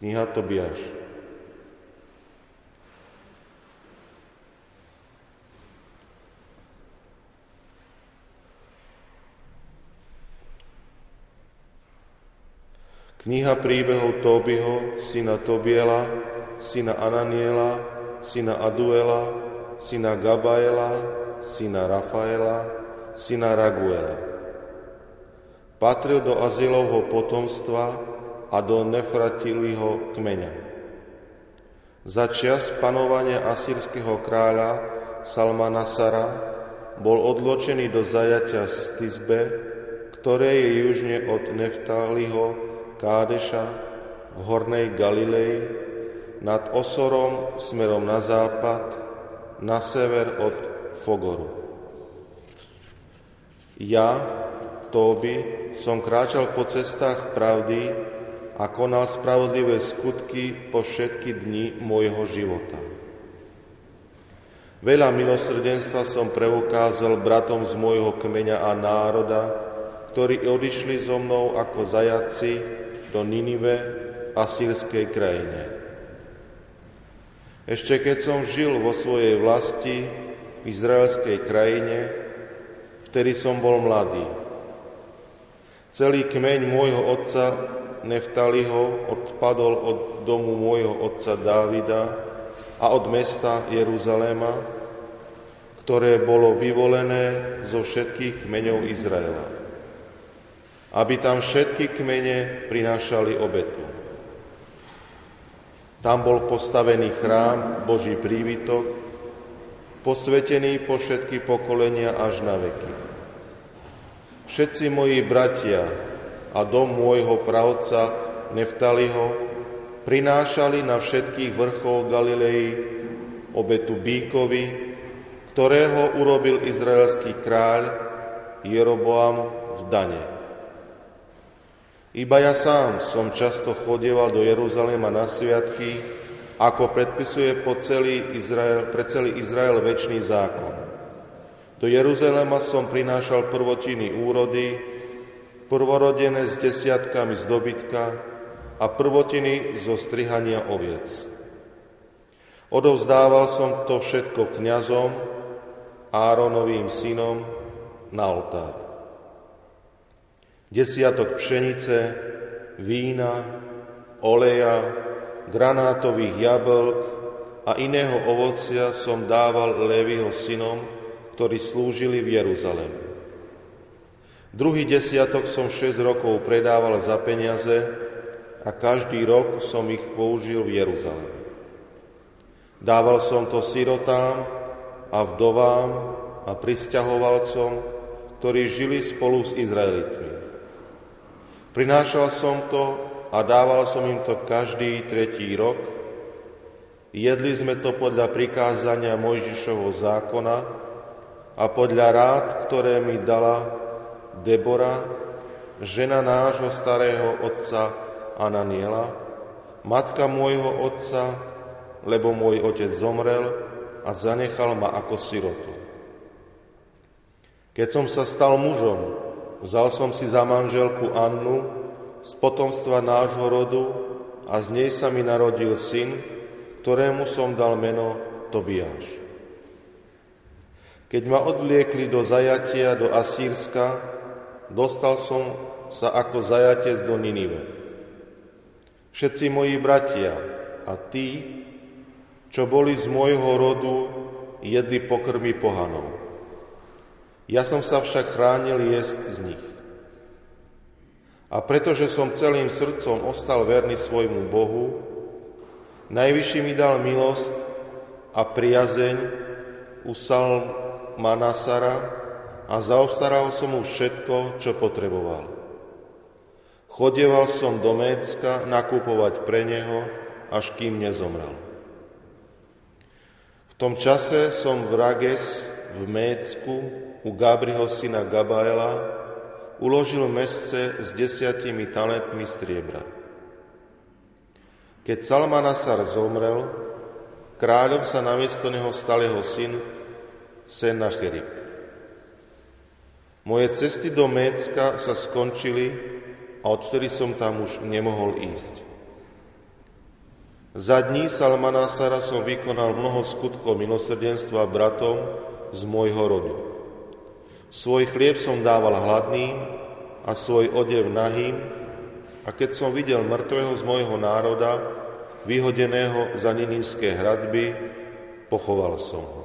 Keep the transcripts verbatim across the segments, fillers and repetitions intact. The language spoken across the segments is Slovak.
Kniha Tobiáš. Kniha príbehov Tóbiho, syna Tobiela, syna Ananiela, syna Aduela, syna Gabaela, syna Rafaela, syna Raguela. Patril do Azilovho potomstva a do Nefratiliho kmeňa. Za čias panovania asýrskeho kráľa Salmanasara bol odločený do zajatia z Tisbe, ktoré je južne od Neftaliho Kádeša v hornej Galilei, nad Osorom smerom na západ, na sever od Fogoru. Ja, Tóbi, som kráčal po cestách pravdy a konal spravodlivé skutky po všetky dni môjho života. Veľa milosrdenstva som preukázal bratom z môjho kmeňa a národa, ktorí odišli so mnou ako zajaci do Ninive, asýrskej krajine. Ešte keď som žil vo svojej vlasti v izraelskej krajine, vtedy som bol mladý. Celý kmeň môjho otca Neftaliho odpadol od domu môjho otca Dávida a od mesta Jeruzaléma, ktoré bolo vyvolené zo všetkých kmeňov Izraela, aby tam všetky kmene prinášali obetu. Tam bol postavený chrám, Boží príbytok, posvetený po všetky pokolenia až na veky. Všetci moji bratia a dom môjho pravca Neftaliho prinášali na všetkých vrchoch Galilei obetu bíkovi, ktorého urobil izraelský kráľ Jeroboam v Dane. Iba ja sám som často chodieval do Jeruzalema na sviatky, ako predpisuje po celý Izrael, pre celý Izrael večný zákon. Do Jeruzalema som prinášal prvotiny úrody, prvorodené s desiatkami z dobytka a prvotiny zo strihania oviec. Odovzdával som to všetko kňazom, Áronovým synom, na oltár. Desiatok pšenice, vína, oleja, granátových jablk a iného ovocia som dával Léviho synom, ktorí slúžili v Jeruzaleme. Druhý desiatok som šesť rokov predával za peniaze a každý rok som ich použil v Jeruzaleme. Dával som to sirotám a vdovám a prisťahovalcom, ktorí žili spolu s Izraelitmi. Prinášal som to a dával som im to každý tretí rok. Jedli sme to podľa prikázania Mojžišovho zákona a podľa rád, ktoré mi dala Debora, žena nášho starého otca Ananiela, matka môjho otca, lebo môj otec zomrel a zanechal ma ako sirotu. Keď som sa stal mužom, vzal som si za manželku Annu z potomstva nášho rodu a z nej sa mi narodil syn, ktorému som dal meno Tobiáš. Keď ma odvliekli do zajatia do Asýrska, dostal som sa ako zajatec do Ninive. Všetci moji bratia a tí, čo boli z môjho rodu, jedli pokrmy pohanov. Ja som sa však chránil jesť z nich. A pretože som celým srdcom ostal verný svojmu Bohu, Najvyšší mi dal milosť a priazeň u Salmanasara a zaobstaral som mu všetko, čo potreboval. Chodieval som do Mécka nakupovať pre neho, až kým nezomrel. V tom čase som v Rages v Mécku u Gabriho syna Gabaela uložil mesce s desiatimi talentmi striebra. Keď Salmanasar zomrel, kráľom sa namiesto neho stal jeho syn Senacherib. Moje cesty do Mécka sa skončili a odtedy som tam už nemohol ísť. Za dní Salmanásara som vykonal mnoho skutkov milosrdenstva bratom z môjho rodu. Svoj chlieb som dával hladným a svoj odev nahým, a keď som videl mŕtvého z môjho národa, vyhodeného za ninivské hradby, pochoval som ho.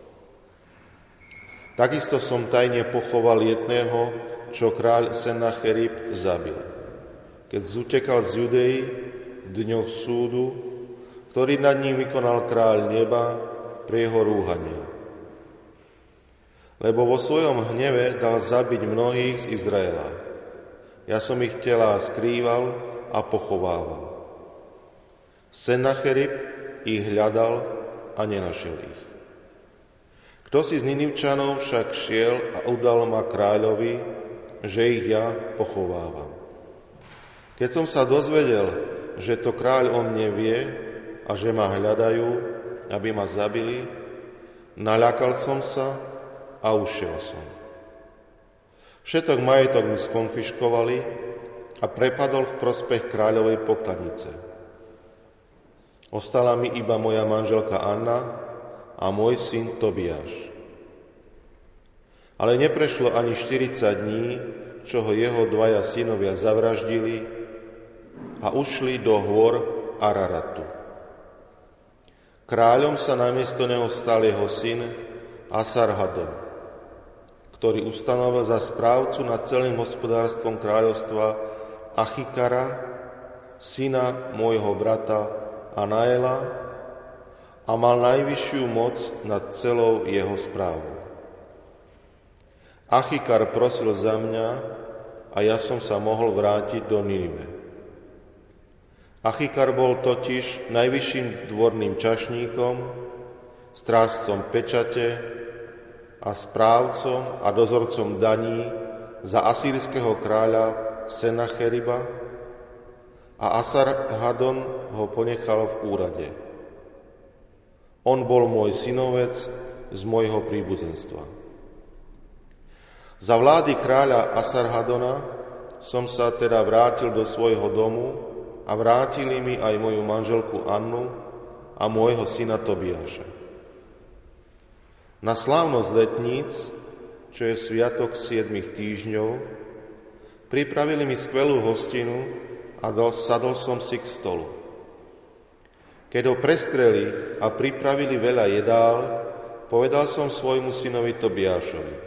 Takisto som tajne pochoval jedného, čo kráľ Sennacherib zabil, keď zutekal z Judei v dňoch súdu, ktorý nad ním vykonal kráľ neba pre jeho rúhania. Lebo vo svojom hneve dal zabiť mnohých z Izraela. Ja som ich telá skrýval a pochovával. Sennacherib ich hľadal a nenašiel ich. Kto si z Ninivčanov však šiel a udal ma kráľovi, že ich ja pochovávam. Keď som sa dozvedel, že to kráľ o mne vie a že ma hľadajú, aby ma zabili, naľakal som sa a ušiel som. Všetok majetok mi skonfiškovali a prepadol v prospech kráľovej pokladnice. Ostala mi iba moja manželka Anna a môj syn Tobiáš. Ale neprešlo ani štyridsať dní, čo ho jeho dvaja synovia zavraždili a ušli do hôr Araratu. Kráľom sa namiesto neho stal jeho syn Asarhadon, ktorý ustanovil za správcu nad celým hospodárstvom kráľovstva Achikara, syna môjho brata Anaela, a mal najvyššiu moc nad celou jeho správou. Achikar prosil za mňa a ja som sa mohol vrátiť do Ninive. Achikar bol totiž najvyšším dvorným čašníkom, strážcom pečate a správcom a dozorcom daní za asýrskeho kráľa Sennacheriba, a Asarhadon ho ponechal v úrade. On bol môj synovec z môjho príbuzenstva. Za vlády kráľa Asarhadona som sa teda vrátil do svojho domu a vrátili mi aj moju manželku Annu a môjho syna Tobiáša. Na slávnosť letníc, čo je sviatok siedmich týždňov, pripravili mi skvelú hostinu a sadol som si k stolu. Keď ho prestreli a pripravili veľa jedál, povedal som svojmu synovi Tobiášovi: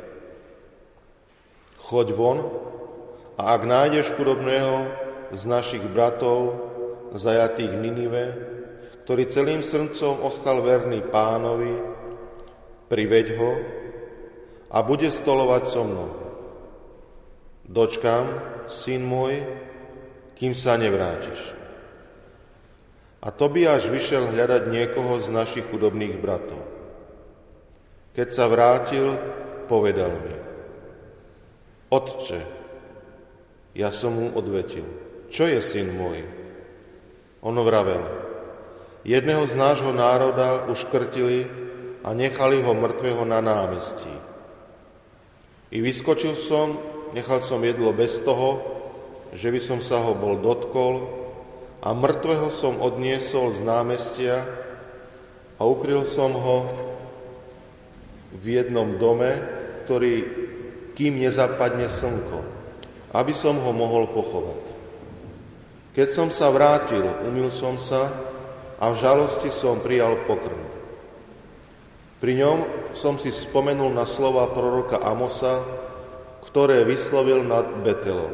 Choď von a ak nájdeš chudobného z našich bratov, zajatých v Ninive, ktorý celým srdcom ostal verný Pánovi, priveď ho a bude stolovať so mnou. Dočkám, syn môj, kým sa nevrátiš. A Tobiáš vyšiel hľadať niekoho z našich chudobných bratov. Keď sa vrátil, povedal mi: Otče, ja som mu odvetil: Čo je syn môj? On vravel: Jedného z nášho národa uškrtili a nechali ho mŕtvého na námestí. I vyskočil som, nechal som jedlo bez toho, že by som sa ho bol dotkol, a mŕtvého som odniesol z námestia a ukryl som ho v jednom dome, ktorý, kým nezapadne slnko, aby som ho mohol pochovať. Keď som sa vrátil, umyl som sa a v žalosti som prijal pokrm. Pri ňom som si spomenul na slova proroka Amosa, ktoré vyslovil nad Betelom.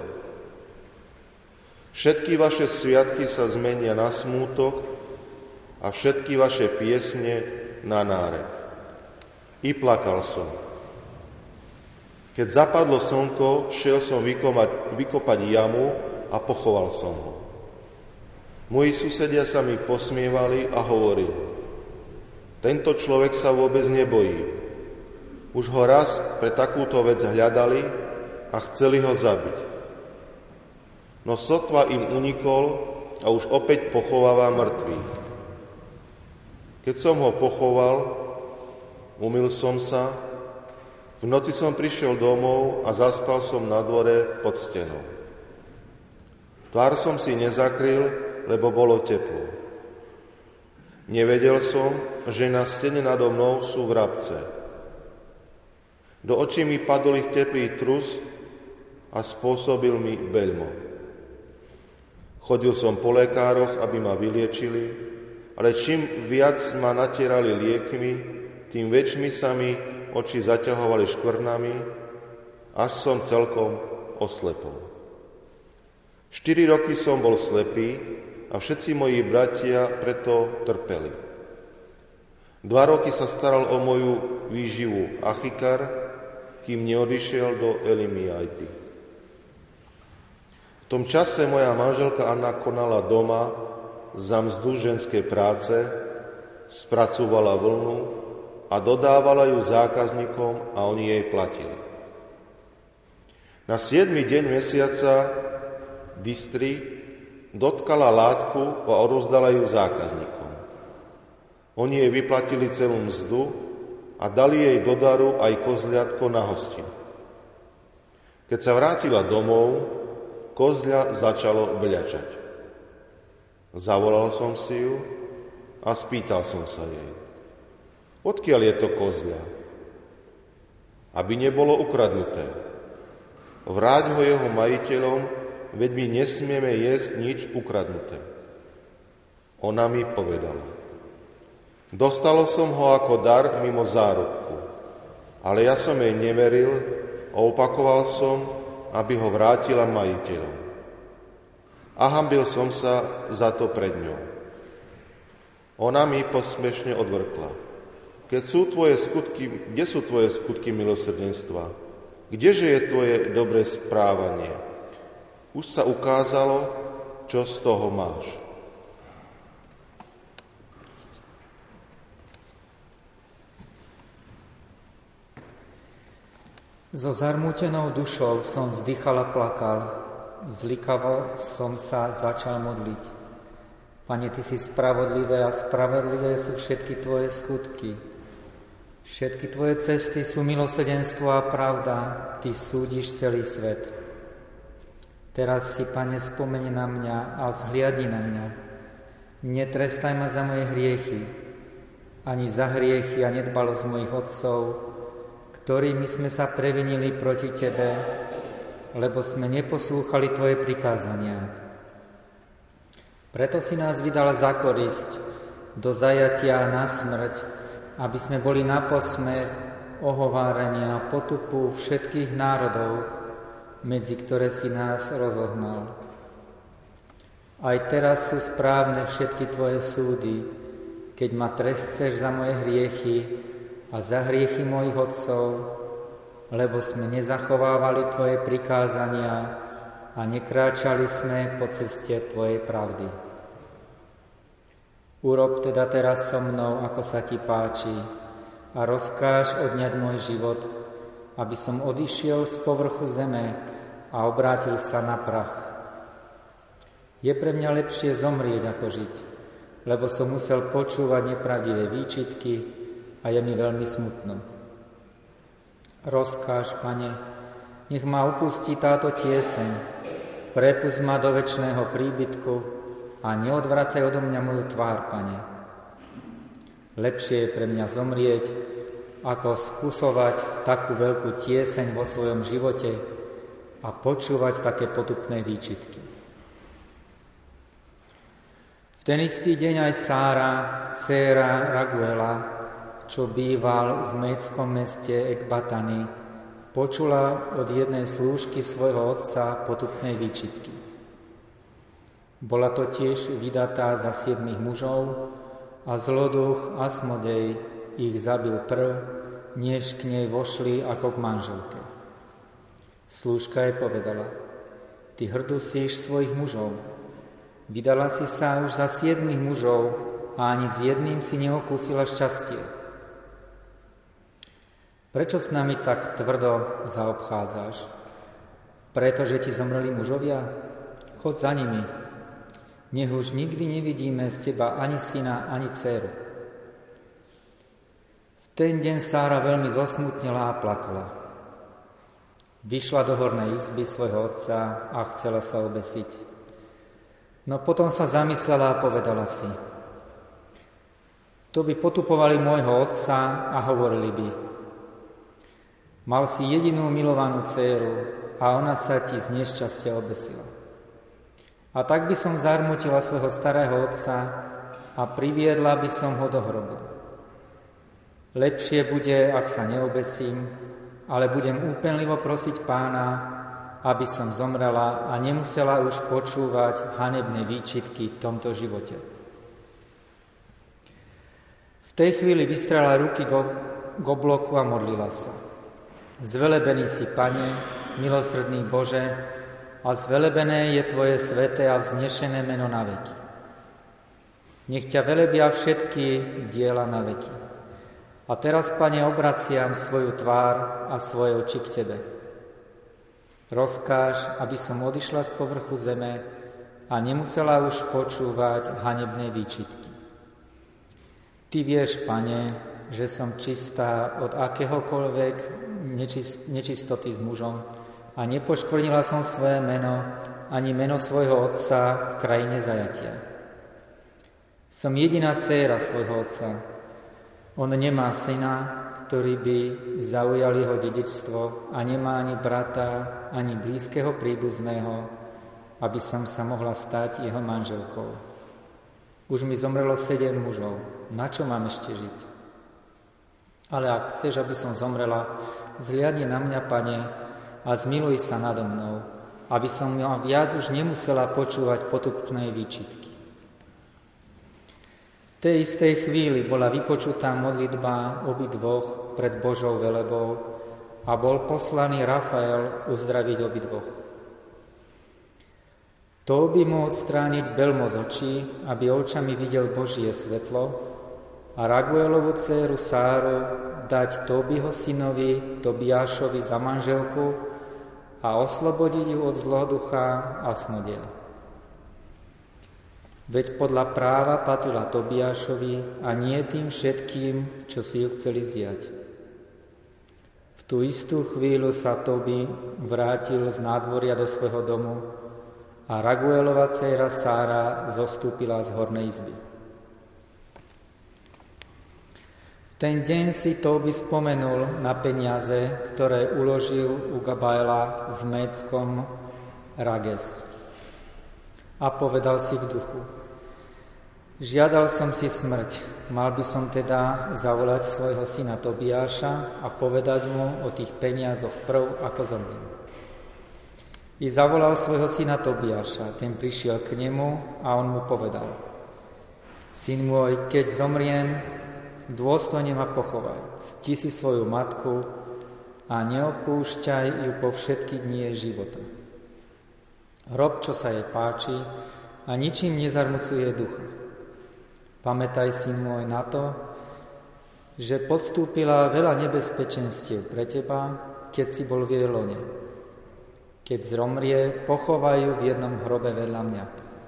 Všetky vaše sviatky sa zmenia na smútok a všetky vaše piesne na nárek. I plakal som. Keď zapadlo slnko, šiel som vykopať, vykopať jamu a pochoval som ho. Moji susedia sa mi posmievali a hovorili: Tento človek sa vôbec nebojí. Už ho raz pre takúto vec hľadali a chceli ho zabiť. No sotva im unikol a už opäť pochováva mŕtvych. Keď som ho pochoval, umyl som sa, v noci som prišiel domov a zaspal som na dvore pod stenou. Tvár som si nezakryl, lebo bolo teplo. Nevedel som, že na stene nado mnou sú vrabce. Do očí mi padol ich teplý trus a spôsobil mi beľmo. Chodil som po lekároch, aby ma vyliečili, ale čím viac ma natierali liekmi, tým väčšmi sa mi oči zaťahovali škvrnami, až som celkom oslepol. Štyri roky som bol slepý a všetci moji bratia preto trpeli. Dva roky sa staral o moju výživu Achikar, kým neodišiel do Elimiajty. V tom čase moja manželka Anna konala doma za mzdu ženskej práce, spracúvala vlnu a dodávala ju zákazníkom a oni jej platili. Na siedmy deň mesiaca Distri dotkala látku a odovzdala ju zákazníkom. Oni jej vyplatili celú mzdu a dali jej do daru aj kozliatko na hostinu. Keď sa vrátila domov, kozľa začalo bľačať. Zavolal som si ju a spýtal som sa jej: odkiaľ je to kozľa? Aby nebolo ukradnuté. Vráť ho jeho majiteľom, veď my nesmieme jesť nič ukradnuté. Ona mi povedala: dostalo som ho ako dar mimo zárobku, ale ja som jej neveril a opakoval som, aby ho vrátila majiteľom. A hanbil som sa za to pred ňou. Ona mi posmešne odvrkla: Keď sú tvoje skutky, kde sú tvoje skutky milosrdenstva? Kdeže je tvoje dobré správanie? Už sa ukázalo, čo z toho máš. So zarmútenou dušou som vzdychal a plakal. Zlikavo som sa začal modliť. Pane, Ty si spravodlivé a spravodlivé sú všetky Tvoje skutky. Všetky Tvoje cesty sú milosrdenstvo a pravda. Ty súdiš celý svet. Teraz si, Pane, spomeni na mňa a zhliadni na mňa. Netrestaj ma za moje hriechy, ani za hriechy a nedbalosť mojich otcov, ktorými sme sa previnili proti Tebe, lebo sme neposlúchali Tvoje prikázania. Preto si nás vydal za korisť do zajatia na smrť, aby sme boli na posmech, ohovárania a potupu všetkých národov, medzi ktoré si nás rozohnal. Aj teraz sú správne všetky Tvoje súdy, keď ma trestceš za moje hriechy a za hriechy mojich otcov, lebo sme nezachovávali Tvoje prikázania a nekráčali sme po ceste Tvojej pravdy. Urob teda teraz so mnou, ako sa Ti páči, a rozkáž odňať môj život, aby som odišiel z povrchu zeme a obrátil sa na prach. Je pre mňa lepšie zomrieť, ako žiť, lebo som musel počúvať nepravdivé výčitky a je mi veľmi smutno. Rozkáž, Pane, nech ma upustí táto tieseň, prepusť ma do večného príbytku a neodvracaj odo mňa moju tvár, Pane. Lepšie je pre mňa zomrieť, ako skúsovať takú veľkú tieseň vo svojom živote a počúvať také potupné výčitky. V ten istý deň aj Sára, dcéra Raguela, čo býval v médskom meste Ekbatany, počula od jednej slúžky svojho otca potupné výčitky. Bola totiž vydatá za siedmých mužov a zloduch Asmodej ich zabil prv, než k nej vošli ako k manželke. Slúžka jej povedala: Ty hrdusíš svojich mužov. Vydala si sa už za siedmých mužov a ani s jedným si neokúsila šťastie. Prečo s nami tak tvrdo zaobchádzaš? Pretože ti zomreli mužovia? Chod za nimi. Nech už nikdy nevidíme z teba ani syna, ani dcéru. V ten deň Sára veľmi zosmutnela a plakala. Vyšla do hornej izby svojho otca a chcela sa obesiť. No potom sa zamyslela a povedala si: to by potupovali môjho otca a hovorili by: mal si jedinú milovanú dcéru a ona sa ti z nešťastia obesila. A tak by som zarmutila svojho starého otca a priviedla by som ho do hrobu. Lepšie bude, ak sa neobesím, ale budem úpenlivo prosiť Pána, aby som zomrela a nemusela už počúvať hanebné výčitky v tomto živote. V tej chvíli vystrela ruky k obloku a modlila sa. Zvelebený si, Pane, milosrdný Bože, a zvelebené je Tvoje sväté a vznešené meno na veky. Nech ťa velebia všetky diela na veky. A teraz, Pane, obraciam svoju tvár a svoje oči k Tebe. Rozkáž, aby som odišla z povrchu zeme a nemusela už počúvať hanebné výčitky. Ty vieš, Pane, že som čistá od akéhokoľvek nečist, nečistoty s mužom a nepoškvrnila som svoje meno ani meno svojho otca v krajine zajatia. Som jediná dcéra svojho otca. On nemá syna, ktorý by zaujal jeho dedičstvo, a nemá ani brata, ani blízkeho príbuzného, aby som sa mohla stať jeho manželkou. Už mi zomrelo sedem mužov. Na čo mám ešte žiť? Ale ak chceš, aby som zomrela, zhliadni na mňa, Pane, a zmiluj sa nado mnou, aby som viac už nemusela počúvať potupné výčitky. V tej istej chvíli bola vypočutá modlitba obidvoch pred Božou velebou a bol poslaný Rafael uzdraviť obidvoch. To by mu odstrániť belmo z očí, aby očami videl Božie svetlo, a Raguelovu dcéru Sáru dať Tóbiho synovi Tobiášovi za manželku a oslobodiť ju od zloducha a snodiel. Veď podľa práva patrila Tobiášovi a nie tým všetkým, čo si ju chceli zjať. V tú istú chvíľu sa Tobi vrátil z nádvoria do svojho domu a Raguelova dcéra Sára zostúpila z hornej izby. V ten deň si Tobi spomenul na peniaze, ktoré uložil u Gabaela v Médskom Rages. A povedal si v duchu: žiadal som si smrť, mal by som teda zavolať svojho syna Tobiáša a povedať mu o tých peniazoch prv, ako zomriem. I zavolal svojho syna Tobiáša, ten prišiel k nemu a on mu povedal: syn môj, keď zomriem, dôstojne ma pochovaj, cti si svoju matku a neopúšťaj ju po všetky dni jej života. Rob, čo sa jej páči, a ničím nezarmucuje ducha. Pamätaj, syn môj, na to, že podstúpila veľa nebezpečenstiev pre teba, keď si bol v jej lone. Keď zomrie, pochovajú v jednom hrobe vedľa mňa.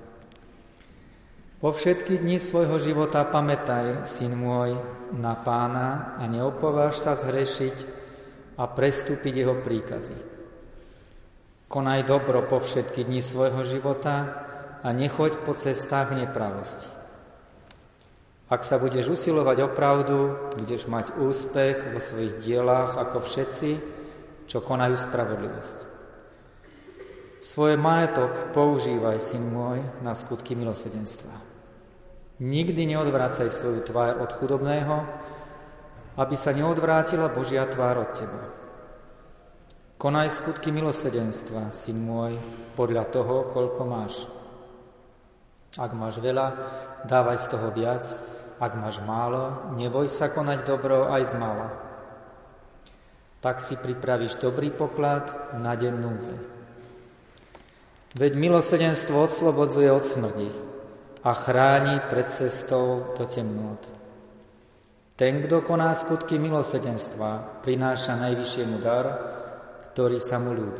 Po všetky dni svojho života pamätaj, syn môj, na Pána a neopováž sa zhrešiť a prestúpiť jeho príkazy. Konaj dobro po všetky dni svojho života a nechoď po cestách nepravosti. Ak sa budeš usilovať o pravdu, budeš mať úspech vo svojich dielách ako všetci, čo konajú spravodlivosť. Svoj majetok používaj, syn môj, na skutky milosrdenstva. Nikdy neodvracaj svoju tvár od chudobného, aby sa neodvrátila Božia tvár od teba. Konaj skutky milosrdenstva, syn môj, podľa toho, koľko máš. Ak máš veľa, dávaj z toho viac. Ak máš málo, neboj sa konať dobro aj z mála. Tak si pripravíš dobrý poklad na deň núdze. Veď milosrdenstvo odslobodzuje od smrti a chráni pred cestou do temnôt. Ten, kto koná skutky milosrdenstva, prináša najvyššiemu dar, ktorý sa mu ľúbi.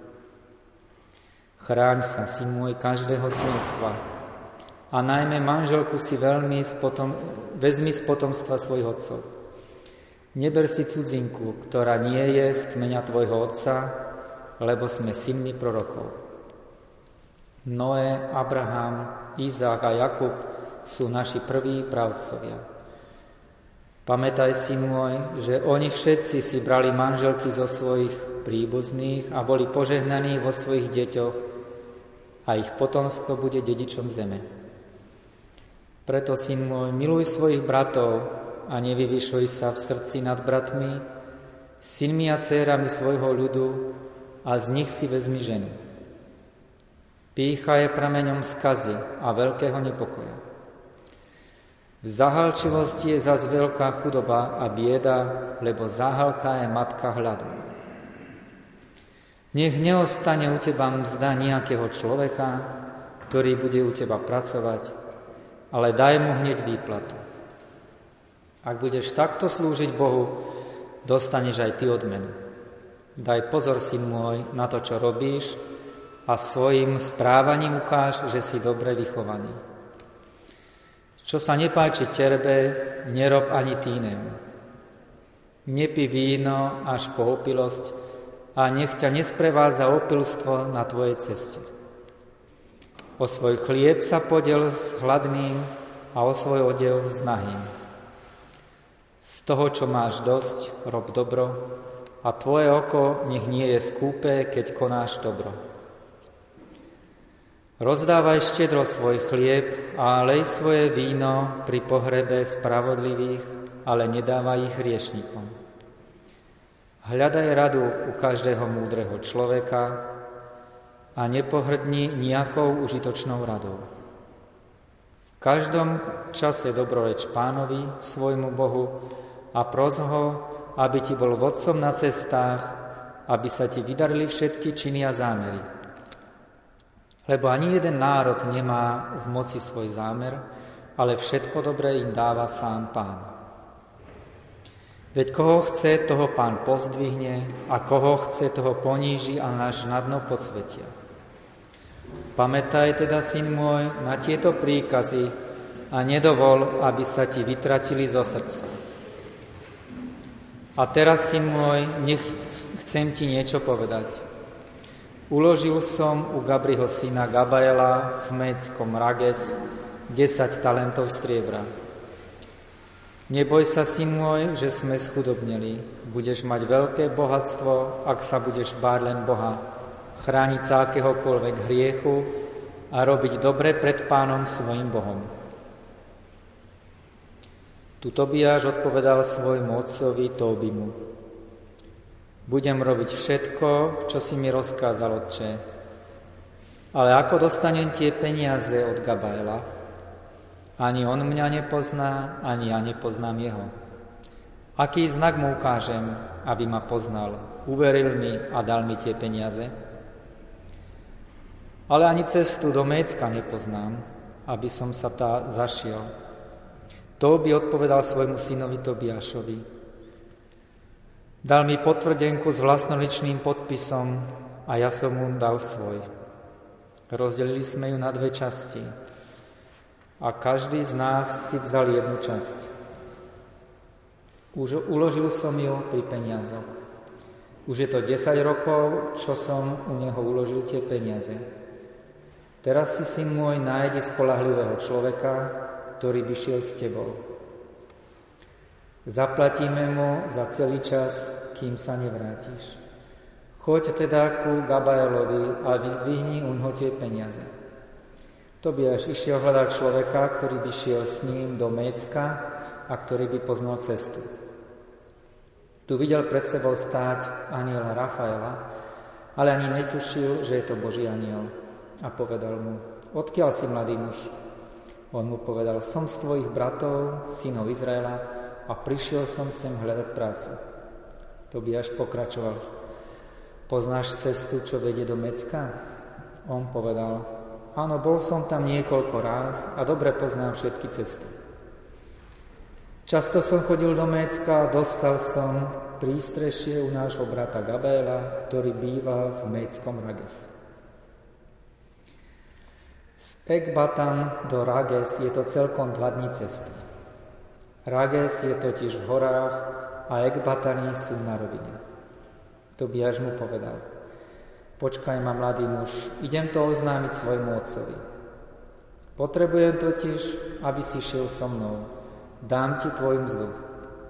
Chráň sa, syn môj, každého svinstva a najmä manželku si veľmi potom, vezmi z potomstva svojich otcov. Neber si cudzinku, ktorá nie je z kmeňa tvojho otca, lebo sme synmi prorokov. Noé, Abraham, Izák a Jakub sú naši prví pravcovia. Pamätaj, syn môj, že oni všetci si brali manželky zo svojich príbuzných a boli požehnaní vo svojich deťoch a ich potomstvo bude dedičom zeme. Preto, syn môj, miluj svojich bratov a nevyvyšuj sa v srdci nad bratmi, synmi a dcérami svojho ľudu a z nich si vezmi ženy. Pýcha je prameňom skazy a veľkého nepokoja. V zahálčivosti je zas veľká chudoba a bieda, lebo záhalka je matka hladu. Nech neostane u teba mzda nejakého človeka, ktorý bude u teba pracovať, ale daj mu hneď výplatu. Ak budeš takto slúžiť Bohu, dostaneš aj ty odmenu. Daj pozor, syn môj, na to, čo robíš a svojim správaním ukáž, že si dobre vychovaný. Čo sa nepáči tebe, nerob ani ty inému. Nepí víno až po opilosť a nech ťa nesprevádza opilstvo na tvojej ceste. O svoj chlieb sa podiel s hladným a o svoj odev s nahým. Z toho, čo máš dosť, rob dobro a tvoje oko nech nie je skúpe, keď konáš dobro. Rozdávaj štedro svoj chlieb a lej svoje víno pri pohrebe spravodlivých, ale nedávaj ich hriešnikom. Hľadaj radu u každého múdreho človeka a nepohrdni nejakou užitočnou radou. V každom čase dobroreč Pánovi, svojmu Bohu, a pros ho, aby ti bol vodcom na cestách, aby sa ti vydarili všetky činy a zámery. Lebo ani jeden národ nemá v moci svoj zámer, ale všetko dobré im dáva sám Pán. Veď koho chce, toho Pán pozdvihne a koho chce, toho poníži a náš na dno podsvetia. Pamätaj teda, syn môj, na tieto príkazy a nedovol, aby sa ti vytratili zo srdca. A teraz, syn môj, nech chcem ti niečo povedať. Uložil som u Gabriho syna Gabaela v Médskom Rages desať talentov striebra. Neboj sa, syn môj, že sme schudobneli. Budeš mať veľké bohatstvo, ak sa budeš báť len Boha, chrániť sa akéhokoľvek hriechu a robiť dobre pred Pánom svojim Bohom. Tu Tobiáš odpovedal svojmu otcovi Tóbimu. Budem robiť všetko, čo si mi rozkázal, otče. Ale ako dostanem tie peniaze od Gabaela? Ani on mňa nepozná, ani ja nepoznám jeho. Aký znak mu ukážem, aby ma poznal? Uveril mi a dal mi tie peniaze? Ale ani cestu do Mécka nepoznám, aby som sa tá zašiel. Tóbi odpovedal svojmu synovi Tobiášovi. Dal mi potvrdenku s vlastnoličným podpisom a ja som mu dal svoj. Rozdelili sme ju na dve časti a každý z nás si vzal jednu časť. Už uložil som ju pri peniazoch. Už je to desať rokov, čo som u neho uložil tie peniaze. Teraz si, syn môj, nájdi spoľahlivého človeka, ktorý by šiel s tebou. Zaplatíme mu za celý čas, kým sa nevrátiš. Choď teda ku Gabaelovi a vyzdvihni uňho tie peniaze. Tobiáš išiel hľadať človeka, ktorý by šiel s ním do Mécka a ktorý by poznal cestu. Tu videl pred sebou stáť anjela Rafaela, ale ani netušil, že je to Boží anjel. A povedal mu, odkiaľ si, mladý muž? On mu povedal, som z tvojich bratov, synov Izraela, a prišiel som sem hľadať prácu. Tobiáš pokračoval. Poznáš cestu, čo vedie do Mécka? On povedal, áno, bol som tam niekoľko ráz a dobre poznám všetky cesty. Často som chodil do Mécka a dostal som prístrešie u nášho brata Gabaela, ktorý býva v Médskom Rages. Z Ekbatan do Rages je to celkom dva dni cesty. Rages je totiž v horách a Ekbatany sú na rovine. Tobiáš mu povedal, počkaj ma, mladý muž, idem to oznámiť svojmu otcovi. Potrebujem totiž, aby si šiel so mnou. Dám ti tvoju mzdu.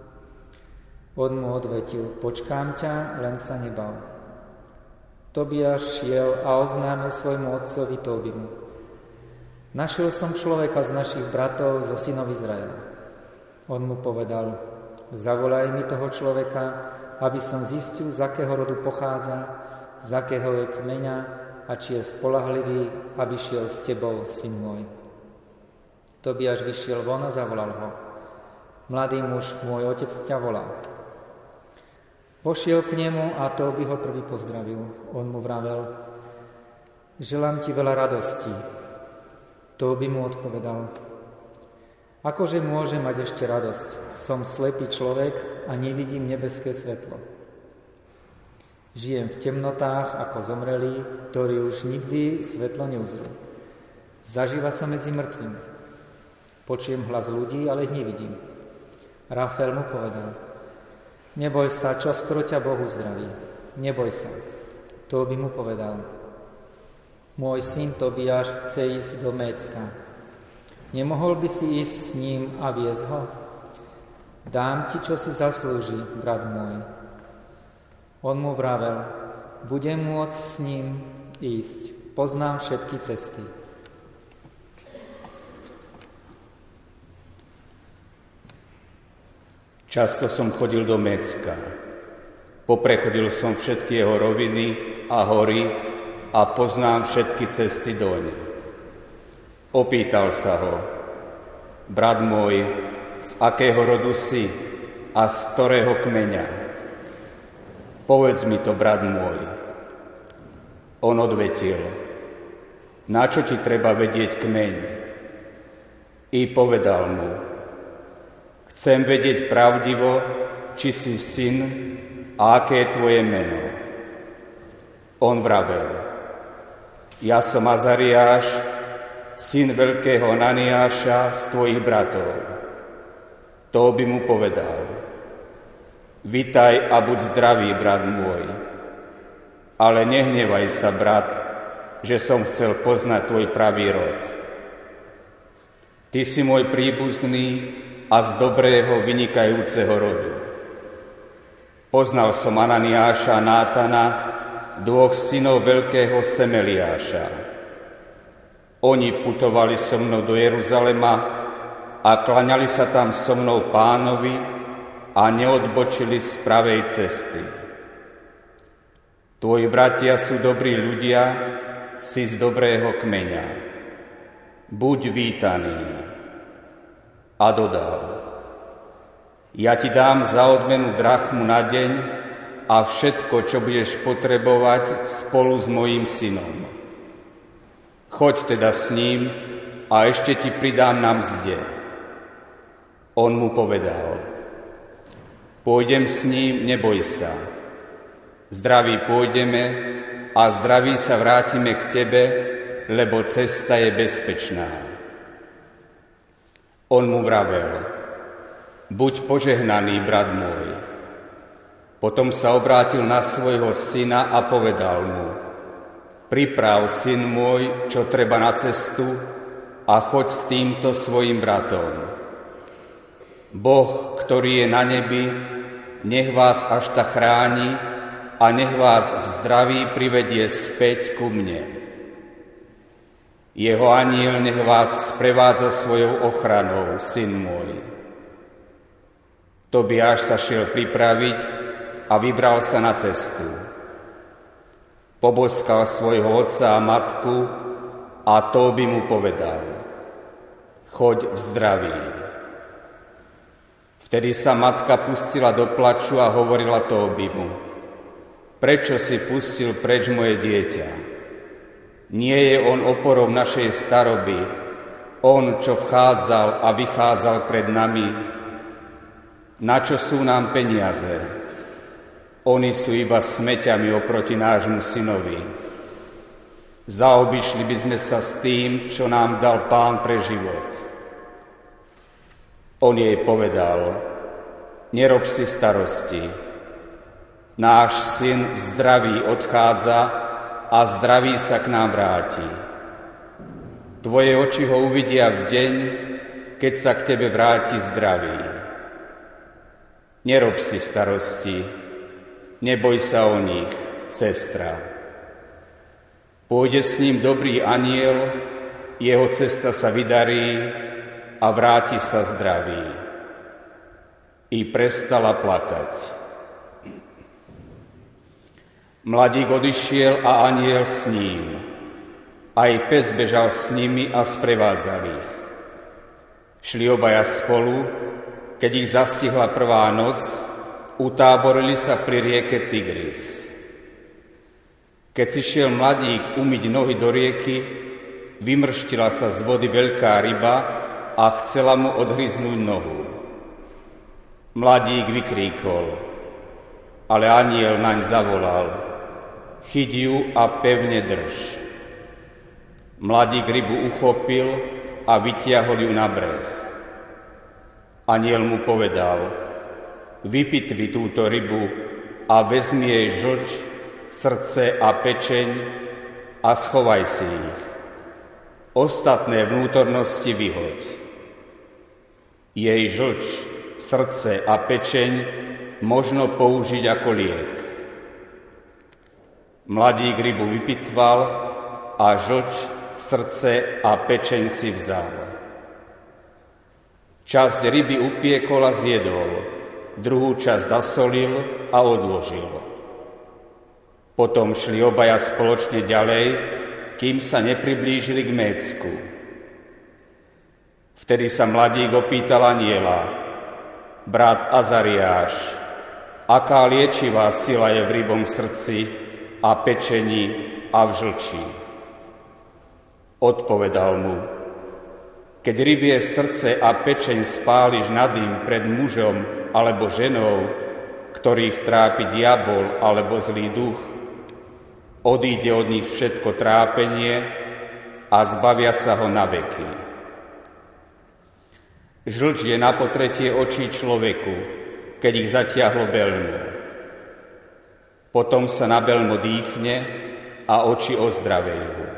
On mu odvetil, počkám ťa, len sa nebav. Tobiáš šiel a oznámil svojmu otcovi Tóbimu. Našiel som človeka z našich bratov zo synov Izraela. On mu povedal, zavolaj mi toho človeka, aby som zistil, z akého rodu pochádza, z akého je kmeňa a či je spolahlivý, aby šiel s tebou, syn môj. Tobiáš vyšiel von a zavolal ho. Mladý muž, môj otec ťa volá. Pošiel k nemu a Tóbi ho prvý pozdravil. On mu vravel, želám ti veľa radostí. Tóbi mu odpovedal, akože môže mať ešte radosť? Som slepý človek a nevidím nebeské svetlo. Žijem v temnotách ako zomrelí, ktorí už nikdy svetlo neuzrú. Zažíva sa medzi mŕtvými. Počujem hlas ľudí, ale ich nevidím. Rafael mu povedal, neboj sa, čo skoro ťa Boh uzdraví. Neboj sa. Tóbi mu povedal, môj syn Tobiáš chce ísť do Mécka. Nemohol by si ísť s ním a viesť ho? Dám ti, čo si zaslúži, brat môj. On mu vravel, budem môcť s ním ísť. Poznám všetky cesty. Často som chodil do Mécka. Poprechodil som všetky jeho roviny a hory a poznám všetky cesty doň. Opýtal sa ho, brat môj, z akého rodu si a z ktorého kmeňa? Povedz mi to, brat môj. On odvetil, na čo ti treba vedieť kmeň? I povedal mu, chcem vedieť pravdivo, či si syn a aké je tvoje meno. On vravel, ja som Azariáš, syn veľkého Ananiáša z tvojich bratov. Tóbi mu povedal, vitaj a buď zdravý, brat môj. Ale nehnevaj sa, brat, že som chcel poznať tvoj pravý rod. Ty si môj príbuzný a z dobrého vynikajúceho rodu. Poznal som Ananiáša a Nátana, dvoch synov veľkého Semeliáša. Oni putovali so mnou do Jeruzalema a klaňali sa tam so mnou Pánovi a neodbočili z pravej cesty. Tvoji bratia sú dobrí ľudia, si z dobrého kmeňa. Buď vítaný. A dodal, ja ti dám za odmenu drachmu na deň a všetko, čo budeš potrebovať spolu s mojím synom. Choď teda s ním a ešte ti pridám na mzde. On mu povedal, pôjdem s ním, neboj sa. Zdraví pôjdeme a zdraví sa vrátime k tebe, lebo cesta je bezpečná. On mu vravel, buď požehnaný, brat môj. Potom sa obrátil na svojho syna a povedal mu, priprav, syn môj, čo treba na cestu a choď s týmto svojim bratom. Boh, ktorý je na nebi, nech vás až tak chráni a nech vás v zdraví privedie späť ku mne. Jeho anjel nech vás sprevádza svojou ochranou, syn môj. Tobiáš sa šiel pripraviť a vybral sa na cestu. Poboskal svojho otca a matku a Tóbi mu povedal, choď v zdraví. Vtedy sa matka pustila do plaču a hovorila Tóbimu, prečo si pustil preč moje dieťa? Nie je on oporou našej staroby, on, čo vchádzal a vychádzal pred nami. Na čo sú nám peniaze? Oni sú iba smeťami oproti nášmu synovi. Zaobišli by sme sa s tým, čo nám dal Pán pre život. On jej povedal, nerob si starosti. Náš syn zdravý odchádza a zdravý sa k nám vráti. Tvoje oči ho uvidia v deň, keď sa k tebe vráti zdravý. Nerob si starosti, neboj sa o nich, sestra. Pôjde s ním dobrý anjel, jeho cesta sa vydarí a vráti sa zdravý. I prestala plakať. Mladík odišiel a anjel s ním. Aj pes bežal s nimi a sprevádzal ich. Šli obaja spolu, keď ich zastihla prvá noc, utáborili sa pri rieke Tigris. Keď si šiel mladík umyť nohy do rieky, vymrštila sa z vody veľká ryba a chcela mu odhryznúť nohu. Mladík vykríkol, ale anjel naň zavolal: chyť ju a pevne drž. Mladík rybu uchopil a vytiahol ju na breh. Anjel mu povedal: vypitvi túto rybu a vezmi jej žlč, srdce a pečeň a schovaj si ich. Ostatné vnútornosti vyhoď. Jej žlč, srdce a pečeň možno použiť ako liek. Mladík rybu vypitval a žlč, srdce a pečeň si vzal. Časť ryby upiekol a zjedol, druhú časť zasolil a odložil. Potom šli obaja spoločne ďalej, kým sa nepriblížili k Mécku. Vtedy sa mladík opýtal anjela: brat Azariáš, aká liečivá sila je v rybom srdci a pečení a v žlči? Odpovedal mu: keď rybie srdce a pečeň spáliš na dym pred mužom alebo ženou, ktorých trápi diabol alebo zlý duch, odíde od nich všetko trápenie a zbavia sa ho na veky. Žlč je na potretie očí človeku, keď ich zatiahlo belmu. Potom sa na belmo dýchne a oči ozdravejú.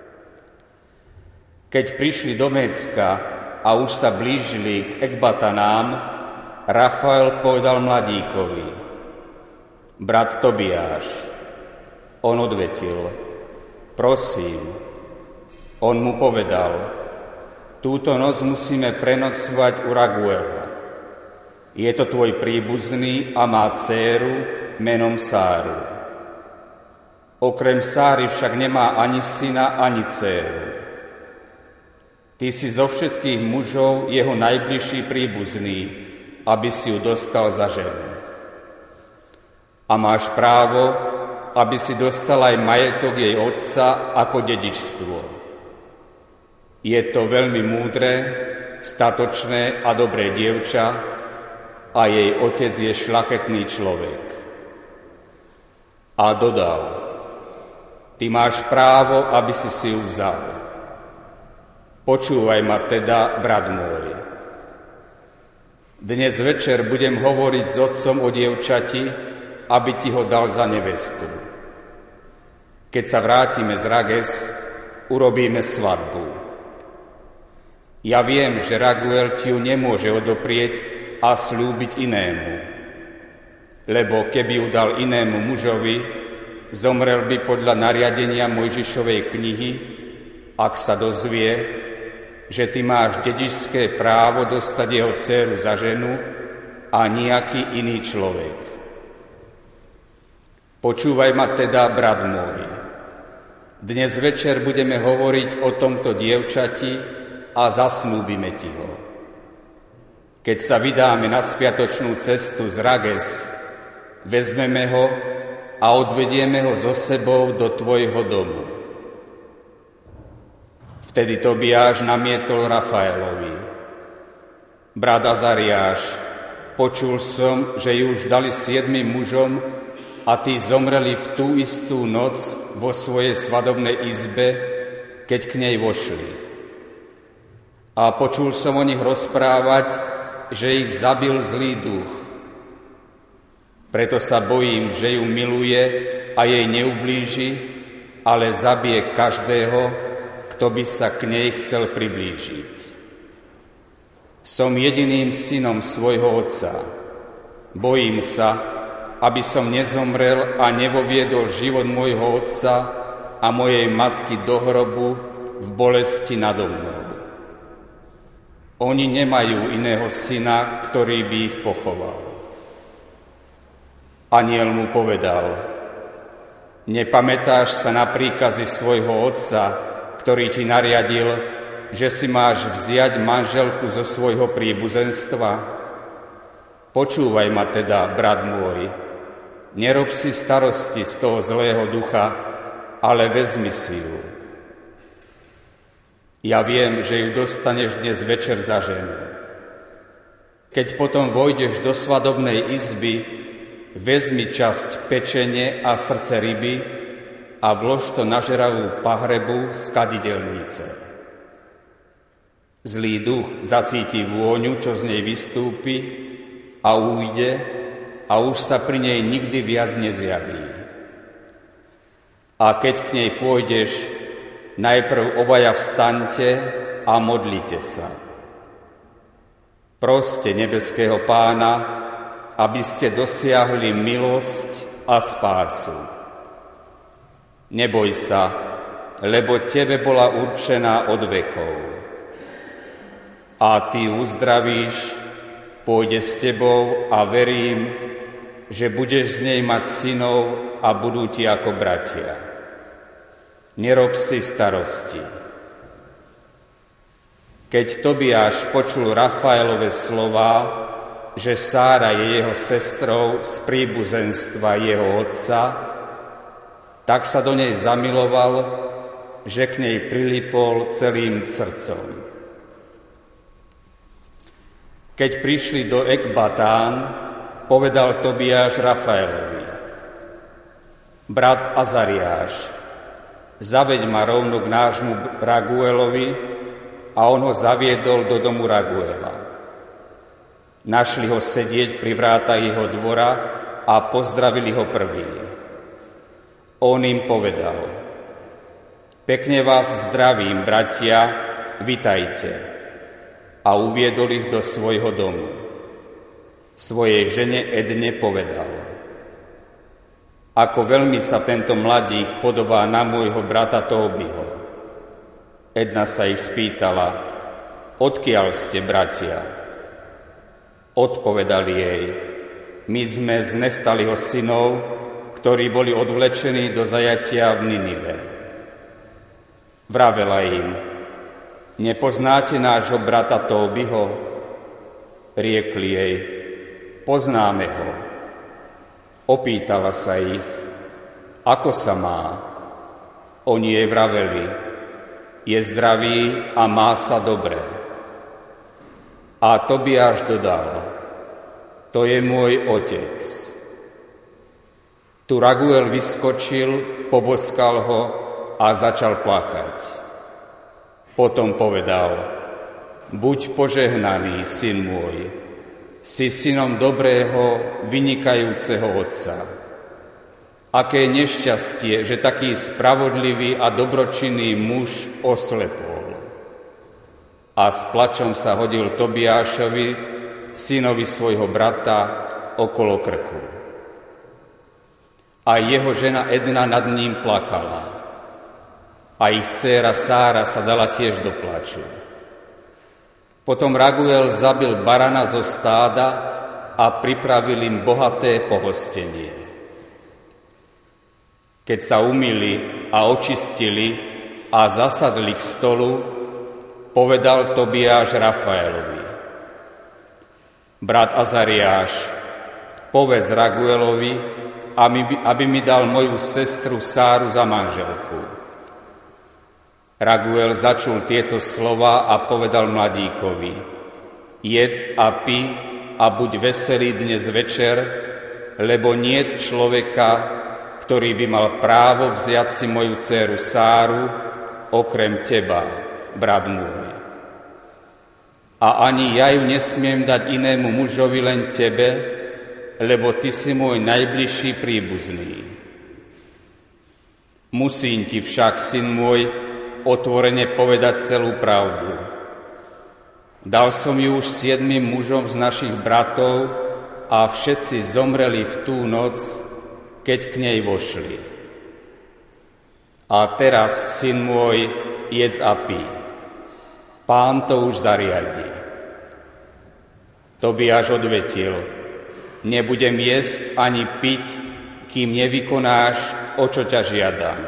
Keď prišli do Mécka a už sa blížili k Ekbatanám, Rafael povedal mladíkovi: brat Tobiáš. On odvetil: prosím. On mu povedal: túto noc musíme prenocovať u Raguela. Je to tvoj príbuzný a má dcéru menom Sáru. Okrem Sáry však nemá ani syna, ani dcéru. Ty si zo všetkých mužov jeho najbližší príbuzný, aby si ju dostal za ženu. A máš právo, aby si dostal aj majetok jej otca ako dedičstvo. Je to veľmi múdre, statočné a dobré dievča a jej otec je šľachetný človek. A dodal: ty máš právo, aby si si ju vzal. Počúvaj ma teda, brat môj. Dnes večer budem hovoriť s otcom o dievčati, aby ti ho dal za nevestu. Keď sa vrátime z Rages, urobíme svadbu. Ja viem, že Raguel ti ju nemôže odoprieť a slúbiť inému. Lebo keby ju dal inému mužovi, zomrel by podľa nariadenia Mojžišovej knihy, ak sa dozvie, že ty máš dedičské právo dostať jeho dcéru za ženu a nejaký iný človek. Počúvaj ma teda, brat môj. Dnes večer budeme hovoriť o tomto dievčati a zasnúbime ti ho. Keď sa vydáme na spiatočnú cestu z Rages, vezmeme ho a odvedieme ho so sebou do tvojho domu. Vtedy Tobiáš namietol Rafaelovi: brat Azariáš, počul som, že ju už dali siedmym mužom a tí zomreli v tú istú noc vo svojej svadobnej izbe, keď k nej vošli. A počul som o nich rozprávať, že ich zabil zlý duch. Preto sa bojím, že ju miluje a jej neublíži, ale zabije každého, kto by sa k nej chcel priblížiť. Som jediným synom svojho otca. Bojím sa, aby som nezomrel a nevoviedol život môjho otca a mojej matky do hrobu v bolesti nado mnou. Oni nemajú iného syna, ktorý by ich pochoval. Anjel mu povedal: Nepamätáš sa na príkazy svojho otca, ktorý ti nariadil, že si máš vziať manželku zo svojho príbuzenstva? Počúvaj ma teda, brat môj, nerob si starosti z toho zlého ducha, ale vezmi si ju. Ja viem, že ju dostaneš dnes večer za ženu. Keď potom vojdeš do svadobnej izby, vezmi časť pečene a srdce ryby a vlož to na žeravú pahrebu z kadidelnice. Zlý duch zacíti vôňu, čo z nej vystúpi, a ujde a už sa pri nej nikdy viac nezjaví. A keď k nej pôjdeš, najprv obaja vstaňte a modlite sa. Proste nebeského Pána, aby ste dosiahli milosť a spásu. Neboj sa, lebo tebe bola určená od vekov. A ty uzdravíš, pôjde s tebou a verím, že budeš z nej mať synov a budú ti ako bratia. Nerob si starosti. Keď Tobiáš počul Rafaelove slová, že Sára je jeho sestrou z príbuzenstva jeho otca, tak sa do nej zamiloval, že k nej prilipol celým srdcom. Keď prišli do Ekbatán, povedal Tobiáš Rafaelovi: Brat Azariáš, zaveď ma rovno k nášmu Raguelovi, a on ho zaviedol do domu Raguela. Našli ho sedieť pri vrátach jeho dvora a pozdravili ho prvý. On im povedal: Pekne vás zdravím, bratia, vitajte. A uviedol ich do svojho domu. Svojej žene Edne povedal: Ako veľmi sa tento mladík podobá na môjho brata Tóbiho. Edna sa ich spýtala: Odkiaľ ste, bratia? Odpovedali jej: My sme z Neftaliho synov, ktorí boli odvlečení do zajatia v Ninive. Vravela im: Nepoznáte nášho brata Tóbiho? Riekli jej: Poznáme ho. Opýtala sa ich: Ako sa má? Oni jej vraveli: Je zdravý a má sa dobre. A Tobiáš dodal: To je môj otec. Tu Raguel vyskočil, poboskal ho a začal plakať. Potom povedal: Buď požehnaný, syn môj, si synom dobrého, vynikajúceho otca. Aké nešťastie, že taký spravodlivý a dobročinný muž oslepol. A s plačom sa hodil Tobiášovi, synovi svojho brata, okolo krku. A jeho žena Edna nad ním plakala. A ich dcéra Sára sa dala tiež do plaču. Potom Raguel zabil barana zo stáda a pripravil im bohaté pohostenie. Keď sa umyli a očistili a zasadli k stolu, povedal Tobiáš Rafaelovi: Brat Azariáš, povedz Raguelovi, aby mi dal moju sestru Sáru za manželku. Raguel začul tieto slova a povedal mladíkovi: Jedz a pi a buď veselý dnes večer, lebo niet človeka, ktorý by mal právo vziať si moju dcéru Sáru, okrem teba, brat môj. A ani ja ju nesmiem dať inému mužovi, len tebe, lebo ty si môj najbližší príbuzný. Musím ti však, syn môj, otvorene povedať celú pravdu. Dal som ju už siedmym mužom z našich bratov a všetci zomreli v tú noc, keď k nej vošli. A teraz, syn môj, jedz a pí. Pán to už zariadí. Tobiáš odvetil, nebudem jesť ani piť, kým nevykonáš, o čo ťa žiadam.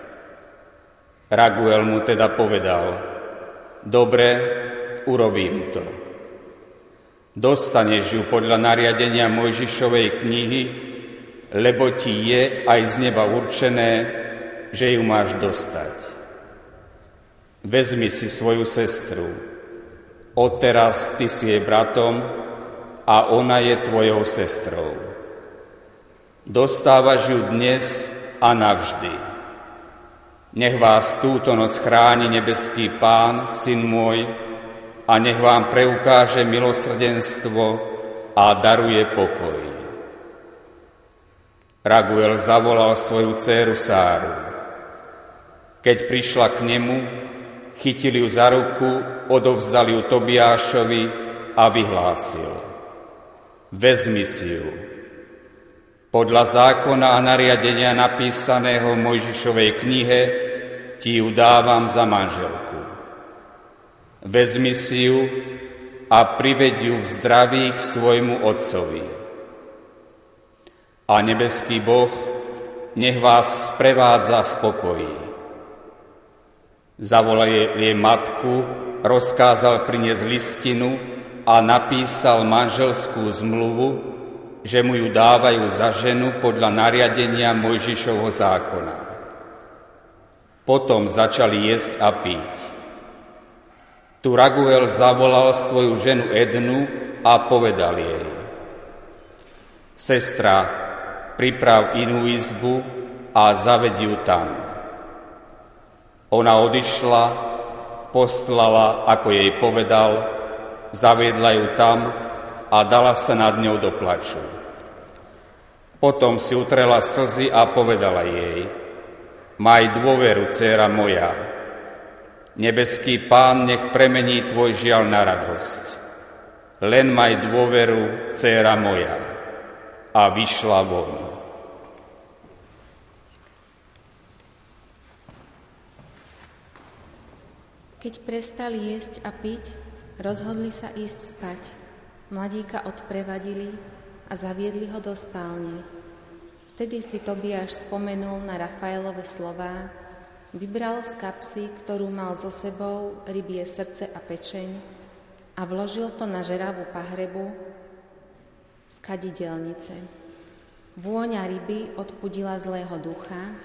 Raguel mu teda povedal, dobre, urobím to. Dostaneš ju podľa nariadenia Mojžišovej knihy, lebo ti je aj z neba určené, že ju máš dostať. Vezmi si svoju sestru. Odteraz ty si jej bratom a ona je tvojou sestrou. Dostávaš ju dnes a navždy. Nech vás túto noc chráni nebeský Pán, syn môj, a nech vám preukáže milosrdenstvo a daruje pokoj. Raguel zavolal svoju dcéru Sáru. Keď prišla k nemu, chytil ju za ruku, odovzdal ju Tobiášovi a vyhlásil. Vezmi si ju. Podľa zákona a nariadenia napísaného v Mojžišovej knihe ti ju dávam za manželku. Vezmi si ju a priveď ju v zdraví k svojmu otcovi. A nebeský Boh nech vás sprevádza v pokoji. Zavolal jej matku, rozkázal priniesť listinu a napísal manželskú zmluvu, že mu ju dávajú za ženu podľa nariadenia Mojžišovho zákona. Potom začali jesť a piť. Tu Raguel zavolal svoju ženu Ednu a povedal jej: Sestra, priprav inú izbu a zaved ju tam. Ona odišla, postlala, ako jej povedal, zaviedla ju tam a dala sa nad ňou do plaču. Potom si utrela slzy a povedala jej: Maj dôveru, dcéra moja. Nebeský Pán nech premení tvoj žiaľ na radosť. Len maj dôveru, dcéra moja. A vyšla von. Keď prestali jesť a piť, rozhodli sa ísť spať. Mladíka odprevadili a zaviedli ho do spálne. Vtedy si Tobiáš spomenul na Rafaelove slová, vybral z kapsy, ktorú mal so sebou, rybie srdce a pečeň a vložil to na žeravú pahrebu z kadidelnice. Vôňa ryby odpudila zlého ducha,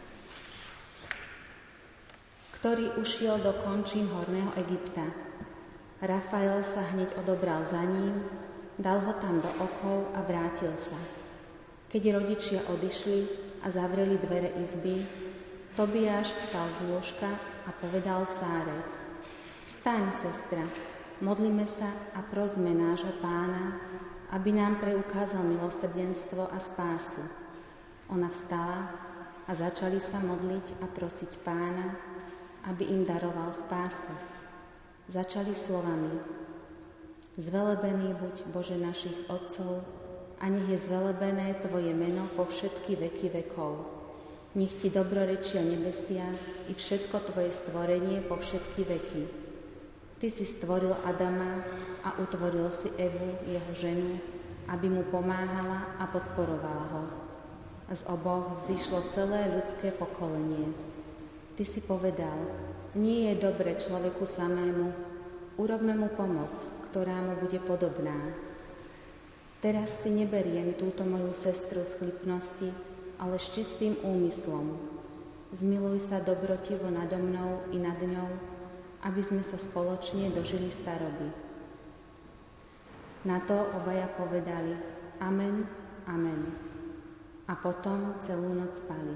ktorý ušiel do končín horného Egypta. Rafael sa hneď odobral za ním, dal ho tam do okov a vrátil sa. Keď rodičia odišli a zavreli dvere izby, Tobiáš vstal z lôžka a povedal Sáre: Vstaň, sestra, modlíme sa a prosme nášho Pána, aby nám preukázal milosrdenstvo a spásu. Ona vstala a začali sa modliť a prosiť Pána, aby im daroval spásu. Začali slovami: Zvelebený buď, Bože našich otcov, a nech je zvelebené Tvoje meno po všetky veky vekov. Nech Ti dobrorečia nebesia i všetko Tvoje stvorenie po všetky veky. Ty si stvoril Adama a utvoril si Evu, jeho ženu, aby mu pomáhala a podporovala ho. Z oboch vzýšlo celé ľudské pokolenie. Ty si povedal: Nie je dobre človeku samému, urobme mu pomoc, ktorá mu bude podobná. Teraz si neberiem túto moju sestru z chlipnosti, ale s čistým úmyslom. Zmiluj sa dobrotivo nado mnou i nad ňou, aby sme sa spoločne dožili staroby. Na to obaja povedali: Amen, amen. A potom celú noc spali.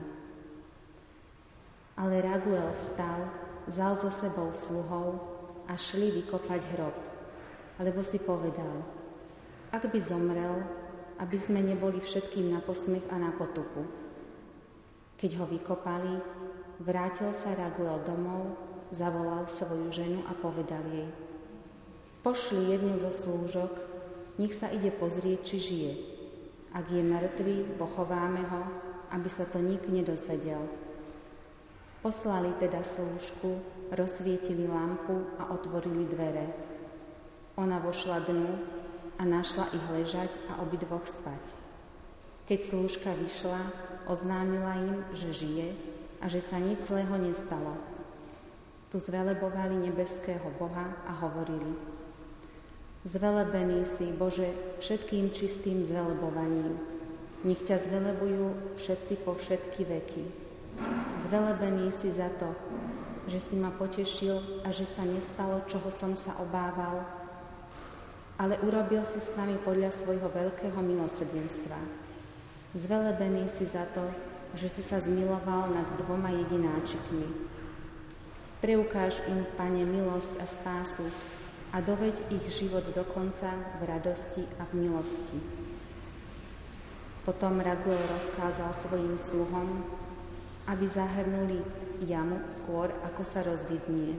Ale Raguel vstal, vzal so sebou sluhov a šli vykopať hrob, lebo si povedal: Ak by zomrel, aby sme neboli všetkým na posmech a na potupu. Keď ho vykopali, vrátil sa Raguel domov, zavolal svoju ženu a povedal jej: Pošli jednu zo slúžok, nech sa ide pozrieť, či žije. Ak je mŕtvý, pochováme ho, aby sa to nik nedozvedel. Poslali teda slúžku, rozsvietili lampu a otvorili dvere. Ona vošla dnu a našla ich ležať a obidvoch spať. Keď slúžka vyšla, oznámila im, že žije a že sa nič zlého nestalo. Tu zvelebovali nebeského Boha a hovorili: Zvelebený si, Bože, všetkým čistým zvelebovaním. Nech ťa zvelebujú všetci po všetky veky. Zvelebený si za to, že si ma potešil a že sa nestalo, čoho som sa obával, ale urobil si s nami podľa svojho veľkého milosrdenstva. Zvelebený si za to, že si sa zmiloval nad dvoma jedináčikmi. Preukáž im, Pane, milosť a spásu a doveď ich život do konca v radosti a v milosti. Potom Raguel rozkázal svojim sluhom, aby zahrnuli jamu skôr, ako sa rozvidnie.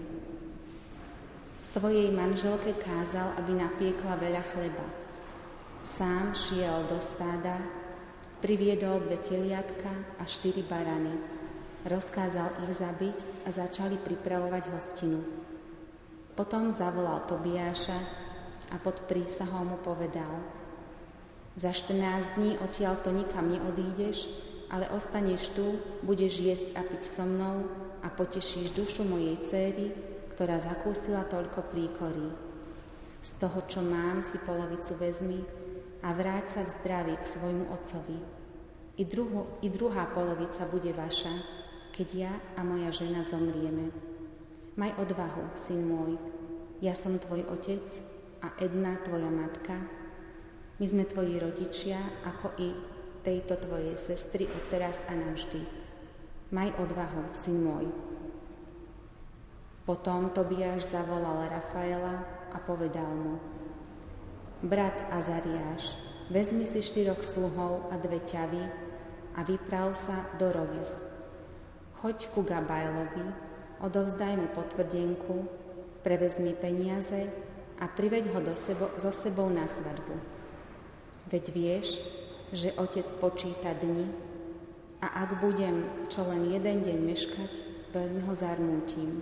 Svojej manželke kázal, aby napiekla veľa chleba. Sám šiel do stáda, priviedol dve teliatka a štyri barany. Rozkázal ich zabiť a začali pripravovať hostinu. Potom zavolal Tobiáša a pod prísahou mu povedal: Za štrnásť dní odtiaľto nikam neodídeš, ale ostaneš tu, budeš jesť a piť so mnou a potešíš dušu mojej céry, ktorá zakúsila toľko príkorí. Z toho, čo mám, si polovicu vezmi a vráť sa v zdraví k svojmu otcovi. I, druhu, I druhá polovica bude vaša, keď ja a moja žena zomrieme. Maj odvahu, syn môj, ja som tvoj otec a Edna tvoja matka. My sme tvoji rodičia, ako i tejto tvojej sestry odteraz a navždy. Maj odvahu, syn môj. Potom Tobiáš zavolal Rafaela a povedal mu: Brat Azariáš, vezmi si štyroch sluhov a dve ťavy a vyprav sa do Roges. Choď ku Gabajlovi, odovzdaj mu potvrdenku, prevezmi peniaze a priveď ho do sebo, so sebou na svadbu. Veď vieš, že otec počíta dni a ak budem čo len jeden deň meškať, veľmi ho zarmútim.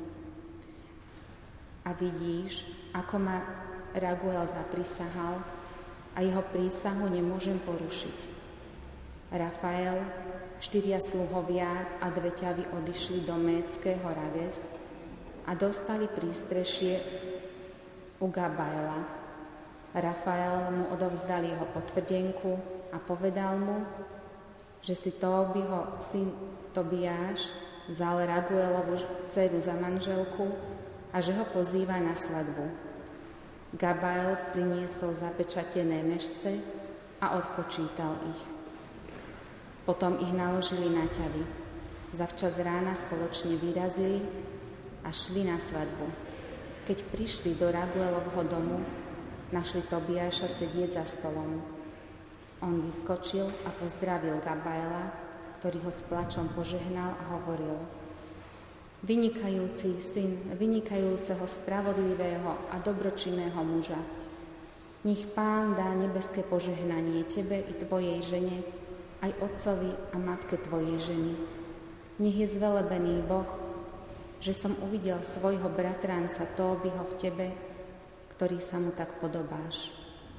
A vidíš, ako ma Raguel zaprisahal a jeho prísahu nemôžem porušiť. Rafael, štyria sluhovia a dve ťavy odišli do Méckého Rages a dostali prístrešie u Gabajla. Rafael mu odovzdal jeho potvrdenku a povedal mu, že si Tóbiho syn Tobiáš vzal Raguelovu dceru za manželku a že ho pozýva na svadbu. Gabajl priniesol zapečatené mešce a odpočítal ich. Potom ich naložili na ťavy. Zavčas rána spoločne vyrazili a šli na svadbu. Keď prišli do Raguelovho domu, našli Tobiáša sedieť za stolom. On vyskočil a pozdravil Gabajla, ktorý ho s plačom požehnal a hovoril: Vynikajúci syn vynikajúceho, spravodlivého a dobročinného muža. Nech Pán dá nebeské požehnanie tebe i tvojej žene, aj otcovi a matke tvojej ženy. Nech je zvelebený Boh, že som uvidel svojho bratranca Tóbiho v tebe, ktorý sa mu tak podobáš.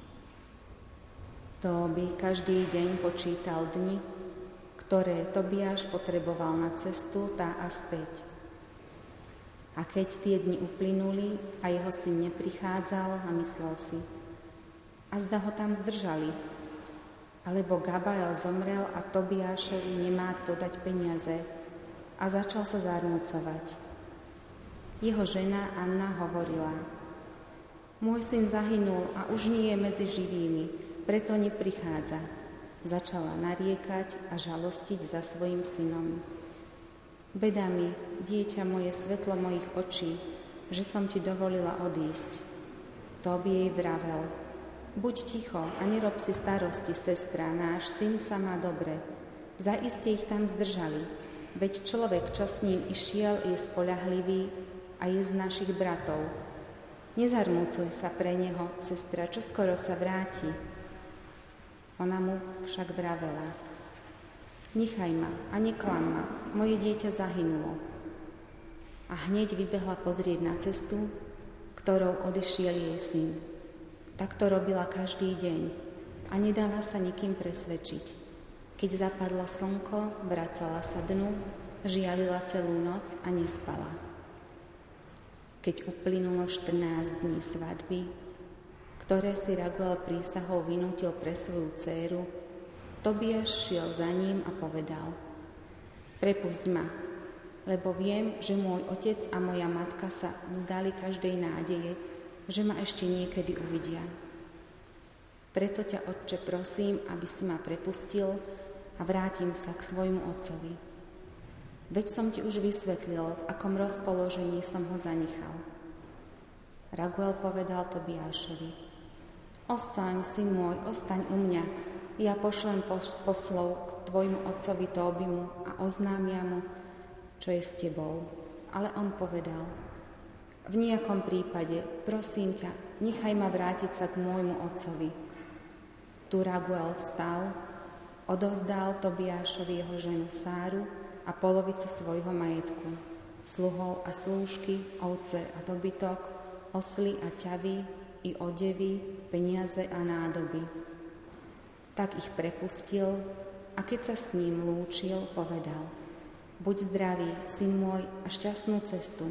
Tóbi každý deň počítal dni, ktoré Tobiáš potreboval na cestu tá a späť. A keď tie dni uplynuli a jeho syn neprichádzal, a myslel si: a zda ho tam zdržali, alebo Gabajl zomrel a Tobiášovi nemá kto dať peniaze, a začal sa zarmúcovať. Jeho žena Anna hovorila: môj syn zahynul a už nie je medzi živými, preto neprichádza. Začala nariekať a žalostiť za svojim synom. Beda mi, dieťa moje, svetlo mojich očí, že som ti dovolila odísť. Tóbi jej vravel: buď ticho a nerob si starosti, sestra, náš syn sa má dobre. Zaiste ich tam zdržali, veď človek, čo s ním išiel, je spoľahlivý a je z našich bratov. Nezarmúcuj sa pre neho, sestra, čo skoro sa vráti. Ona mu však vravela: Nechaj ma a neklam ma, moje dieťa zahynulo. A hneď vybehla pozrieť na cestu, ktorou odišiel jej syn. Tak to robila každý deň a nedala sa nikým presvedčiť. Keď zapadlo slnko, vracala sa dnu, žialila celú noc a nespala. Keď uplynulo štrnásť dní svadby, ktoré si Raguel prísahou vynútil pre svoju dcéru, Tobiáš šiel za ním a povedal: Prepusť ma, lebo viem, že môj otec a moja matka sa vzdali každej nádeje, že ma ešte niekedy uvidia. Preto ťa, Otče, prosím, aby si ma prepustil a vrátim sa k svojmu otcovi. Veď som ti už vysvetlil, v akom rozpoložení som ho zanechal. Raguel povedal Tobiášovi: Ostaň, syn môj, ostaň u mňa. Ja pošlem poslov k tvojmu otcovi Tóbimu a oznámia mu, čo je s tebou. Ale on povedal: V nejakom prípade, prosím ťa, nechaj ma vrátiť sa k môjmu otcovi. Tu Raguel vstal, odovzdal Tobiášovi jeho ženu Sáru a polovicu svojho majetku, sluhov a slúžky, ovce a dobytok, osly a ťavy, i odevy, peniaze a nádoby. Tak ich prepustil a keď sa s ním lúčil, povedal: Buď zdravý, syn môj, a šťastnú cestu.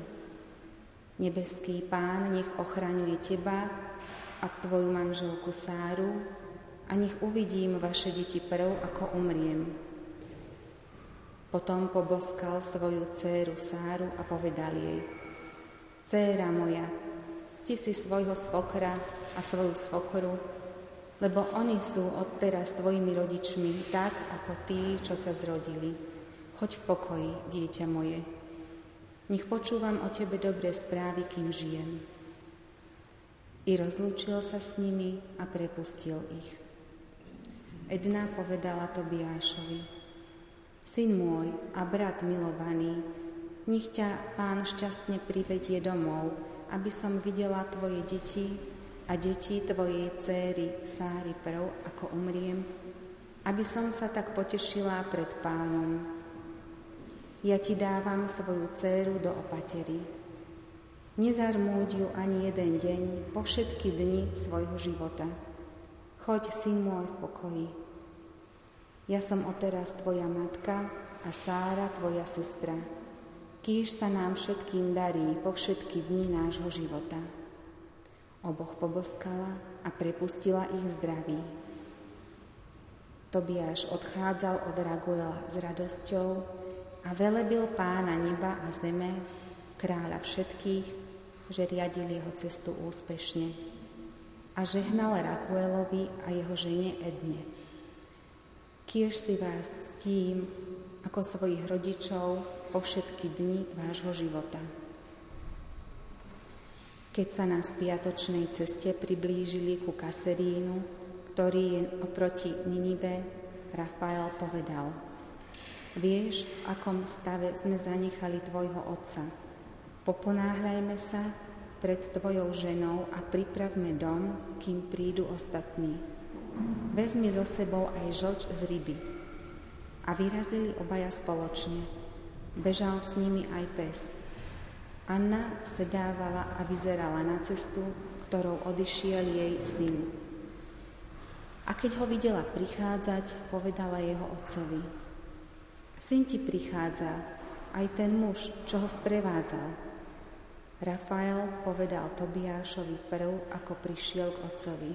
Nebeský Pán nech ochraňuje teba a tvoju manželku Sáru a nech uvidím vaše deti prv, ako umriem. Potom poboskal svoju dcéru Sáru a povedal jej: Dcéra moja, cti si svojho svokra a svoju svokoru, lebo oni sú odteraz tvojimi rodičmi, tak ako tí, čo ťa zrodili. Choď v pokoji, dieťa moje. Nech počúvam o tebe dobré správy, kým žijem. I rozlúčil sa s nimi a prepustil ich. Edna povedala Tobiášovi: Syn môj a brat milovaný, nech ťa Pán šťastne privedie domov, aby som videla tvoje deti a deti tvojej dcéry Sáry prv, ako umriem, aby som sa tak potešila pred Pánom. Ja ti dávam svoju dcéru do opatery. Nezarmúď ju ani jeden deň po všetky dni svojho života. Choď, syn môj, v pokoji. Ja som odteraz tvoja matka a Sára tvoja sestra. Kýž sa nám všetkým darí po všetky dni nášho života. Oboch poboskala a prepustila ich zdraví. Tobiáš odchádzal od Raguela s radosťou a velebil Pána neba a zeme, kráľa všetkých, že riadil jeho cestu úspešne. A žehnal Raguelovi a jeho žene Edne: Kiež si vás ctím ako svojich rodičov po všetky dni vášho života. Keď sa na spiatočnej ceste priblížili ku Kaserínu, ktorý je oproti Ninive, Rafael povedal: Vieš, v akom stave sme zanechali tvojho otca. Poponáhľajme sa pred tvojou ženou a pripravme dom, kým prídu ostatní. Vezmi so sebou aj žlč z ryby. A vyrazili obaja spoločne. Bežal s nimi aj pes. Anna sedávala a vyzerala na cestu, ktorou odišiel jej syn. A keď ho videla prichádzať, povedala jeho otcovi: Syn ti prichádza, aj ten muž, čo ho sprevádzal. Rafael povedal Tobiášovi prv, ako prišiel k otcovi: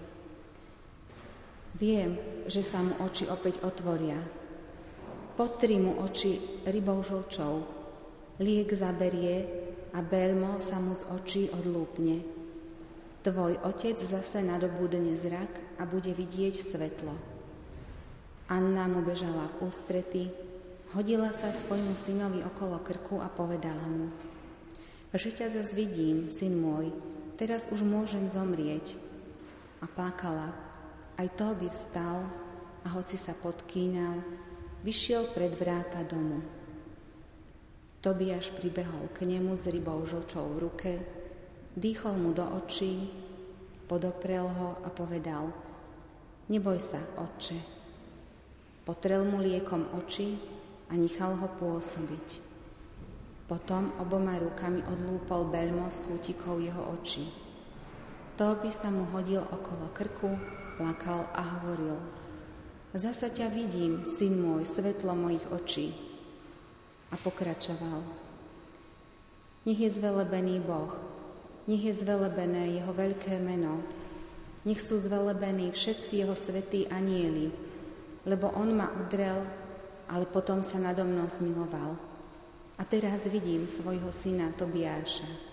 Viem, že sa mu oči opäť otvoria. Potri mu oči rybou žlčou. Liek zaberie a belmo sa mu z očí odlúpne. Tvoj otec zase nadobudne zrak a bude vidieť svetlo. Anna mu bežala v ústrety, hodila sa svojmu synovi okolo krku a povedala mu: Že ťa zas vidím, syn môj, teraz už môžem zomrieť. A plakala. Aj to by vstal a hoci sa podkýnal, vyšiel pred vráta domu. Tobiáš pribehol k nemu s rybou žlčou v ruke, dýchol mu do očí, podoprel ho a povedal: Neboj sa, otče. Potrel mu liekom oči a nechal ho pôsobiť. Potom oboma rukami odlúpol beľmo z kútikov jeho očí. Tóbi sa mu hodil okolo krku, plakal a hovoril: Zasa ťa vidím, syn môj, svetlo mojich očí. A pokračoval: Nech je zvelebený Boh, nech je zvelebené jeho veľké meno, nech sú zvelebení všetci jeho svätí anjeli, lebo on ma udrel, ale potom sa nado mnou zmiloval. A teraz vidím svojho syna Tobiáša.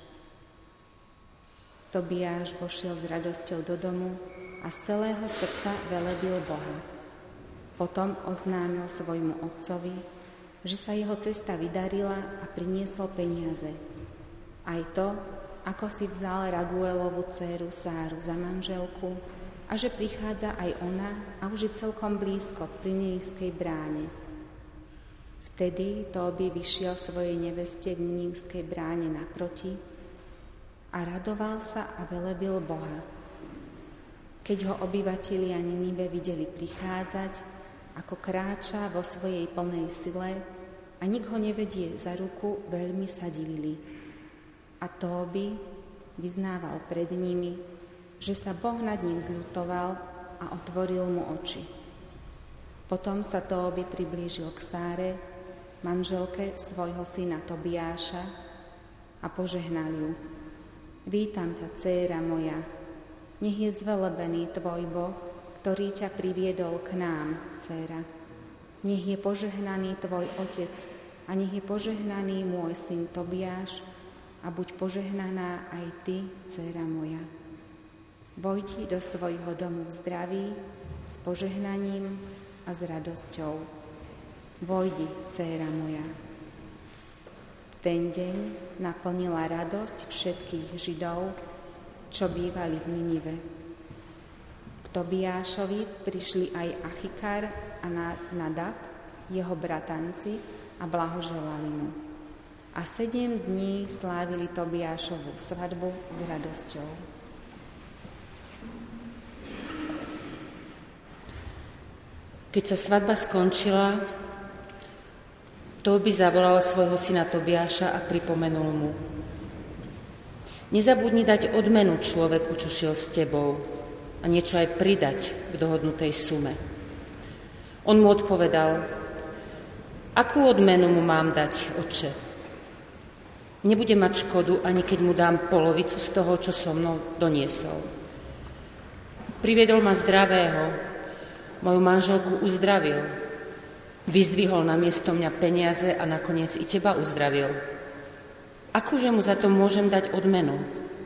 Tobiáš vošiel s radosťou do domu a z celého srdca velebil Boha. Potom oznámil svojmu otcovi, že sa jeho cesta vydarila a priniesol peniaze. Aj to, ako si vzal Raguelovú dcéru Sáru za manželku a že prichádza aj ona a už je celkom blízko pri Nínivskej bráne. Vtedy Tóbi vyšiel svojej neveste k Nínivskej bráne naproti a radoval sa a velebil Boha. Keď ho obyvatelia Ninive videli prichádzať, ako kráča vo svojej plnej sile a nik ho nevedie za ruku, veľmi sa divili. A Tóbi vyznával pred nimi, že sa Boh nad ním zľutoval a otvoril mu oči. Potom sa Tóbi priblížil k Sáre, manželke svojho syna Tobiáša, a požehnal ju. Vítam ťa, dcéra moja, nech je zvelebený tvoj Boh, ktorý ťa priviedol k nám, dcéra. Nech je požehnaný tvoj otec a nech je požehnaný môj syn Tobiáš a buď požehnaná aj ty, dcéra moja. Vojdi do svojho domu v zdraví, s požehnaním a s radosťou. Vojdi, dcéra moja. Ten deň naplnila radosť všetkých Židov, čo bývali v Ninive. K Tobiášovi prišli aj Achikar a Nadab, jeho bratanci, a blahoželali mu. A sedem dní slávili Tobiášovu svadbu s radosťou. Keď sa svadba skončila, Tóbi zavolal svojho syna Tobiáša a pripomenul mu: Nezabudni dať odmenu človeku, čo šiel s tebou, a niečo aj pridať k dohodnutej sume. On mu odpovedal: Akú odmenu mu mám dať, otče? Nebude mať škodu, ani keď mu dám polovicu z toho, čo so mnou doniesol. Priviedol ma zdravého, moju manželku uzdravil, vyzdvihol na miesto mňa peniaze a nakoniec i teba uzdravil. Akože mu za to môžem dať odmenu?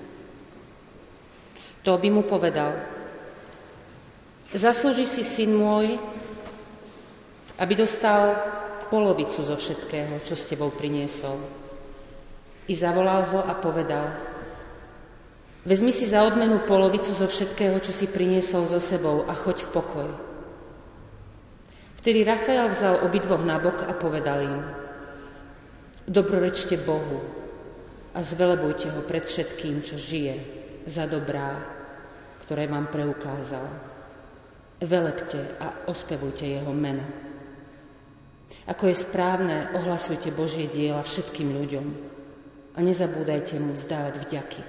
Tóbi mu povedal: Zaslúži si, syn môj, aby dostal polovicu zo všetkého, čo s tebou priniesol. I zavolal ho a povedal: Vezmi si za odmenu polovicu zo všetkého, čo si priniesol so sebou, a choď v pokoj. Vtedy Rafael vzal obidvoch nabok a povedal im: Dobrorečte Bohu a zvelebujte ho pred všetkým, čo žije, za dobrá, ktoré vám preukázal. Velebte a ospevujte jeho meno. Ako je správne, ohlasujte Božie diela všetkým ľuďom a nezabúdajte mu vzdávať vďaky.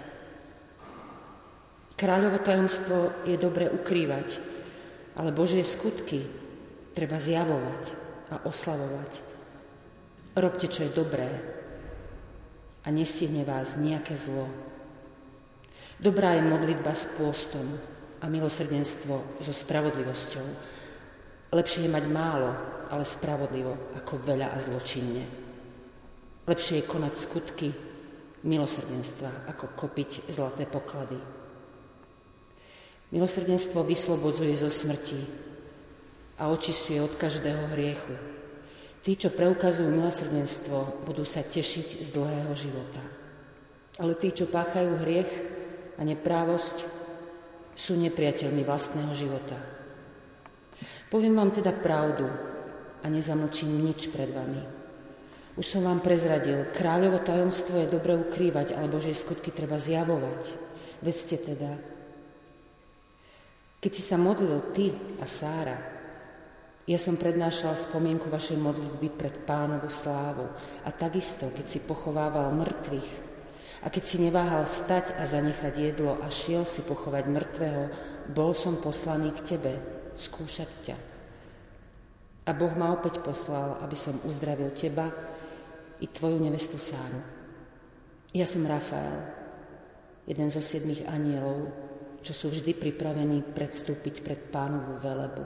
Kráľovo tajomstvo je dobre ukrývať, ale Božie skutky treba zjavovať a oslavovať. Robte, čo je dobré, a nestihne vás nejaké zlo. Dobrá je modlitba s pôstom a milosrdenstvo so spravodlivosťou. Lepšie je mať málo, ale spravodlivo, ako veľa a zločinne. Lepšie je konať skutky milosrdenstva, ako kopiť zlaté poklady. Milosrdenstvo vyslobodzuje zo smrti a očistuje od každého hriechu. Tí, čo preukazujú milosrdenstvo, budú sa tešiť z dlhého života. Ale tí, čo páchajú hriech a neprávosť, sú nepriateľmi vlastného života. Poviem vám teda pravdu a nezamlčím nič pred vami. Už som vám prezradil, kráľovo tajomstvo je dobre ukrývať, ale Božie skutky treba zjavovať. Vedzte teda. Keď si sa modlil ty a Sára, ja som prednášal spomienku vašej modlitby pred Pánovu slávu. A takisto, keď si pochovával mŕtvych a keď si neváhal vstať a zanechať jedlo a šiel si pochovať mŕtvého, bol som poslaný k tebe, skúšať ťa. A Boh ma opäť poslal, aby som uzdravil teba i tvoju nevestu Sáru. Ja som Rafael, jeden zo siedmých anielov, čo sú vždy pripravení predstúpiť pred Pánovu velebu.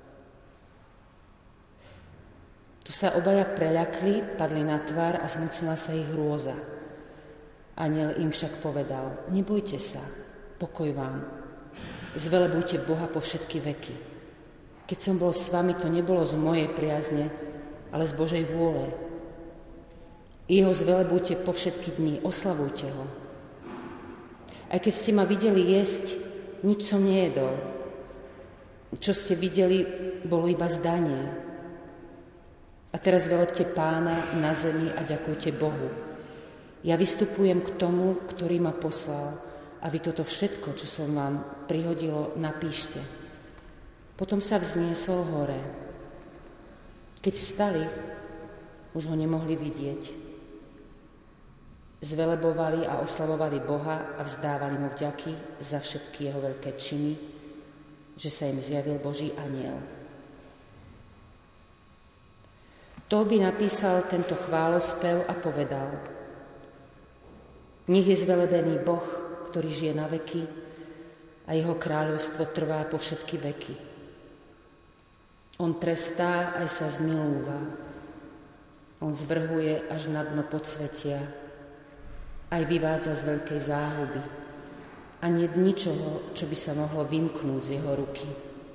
Tu sa obaja preľakli, padli na tvár a zmocnila sa ich hrôza. Anjel im však povedal, nebojte sa, pokoj vám, zvelebujte Boha po všetky veky. Keď som bol s vami, to nebolo z mojej priazne, ale z Božej vôle. Jeho zvelebujte po všetky dni, oslavujte ho. Aj keď ste ma videli jesť, nič som nejedol. Čo ste videli, bolo iba zdanie. A teraz velebte Pána na zemi a ďakujte Bohu. Ja vystupujem k tomu, ktorý ma poslal, a vy toto všetko, čo som vám prihodilo, napíšte. Potom sa vzniesol hore. Keď vstali, už ho nemohli vidieť. Zvelebovali a oslavovali Boha a vzdávali mu vďaky za všetky jeho veľké činy, že sa im zjavil Boží anjel. Tóbi napísal tento chválospev a povedal: Nech je zvelebený Boh, ktorý žije na veky a jeho kráľovstvo trvá po všetky veky. On trestá aj sa zmilúva. On zvrhuje až na dno podsvetia, aj vyvádza z veľkej záhuby. A nie ničoho, čo by sa mohlo vymknúť z jeho ruky.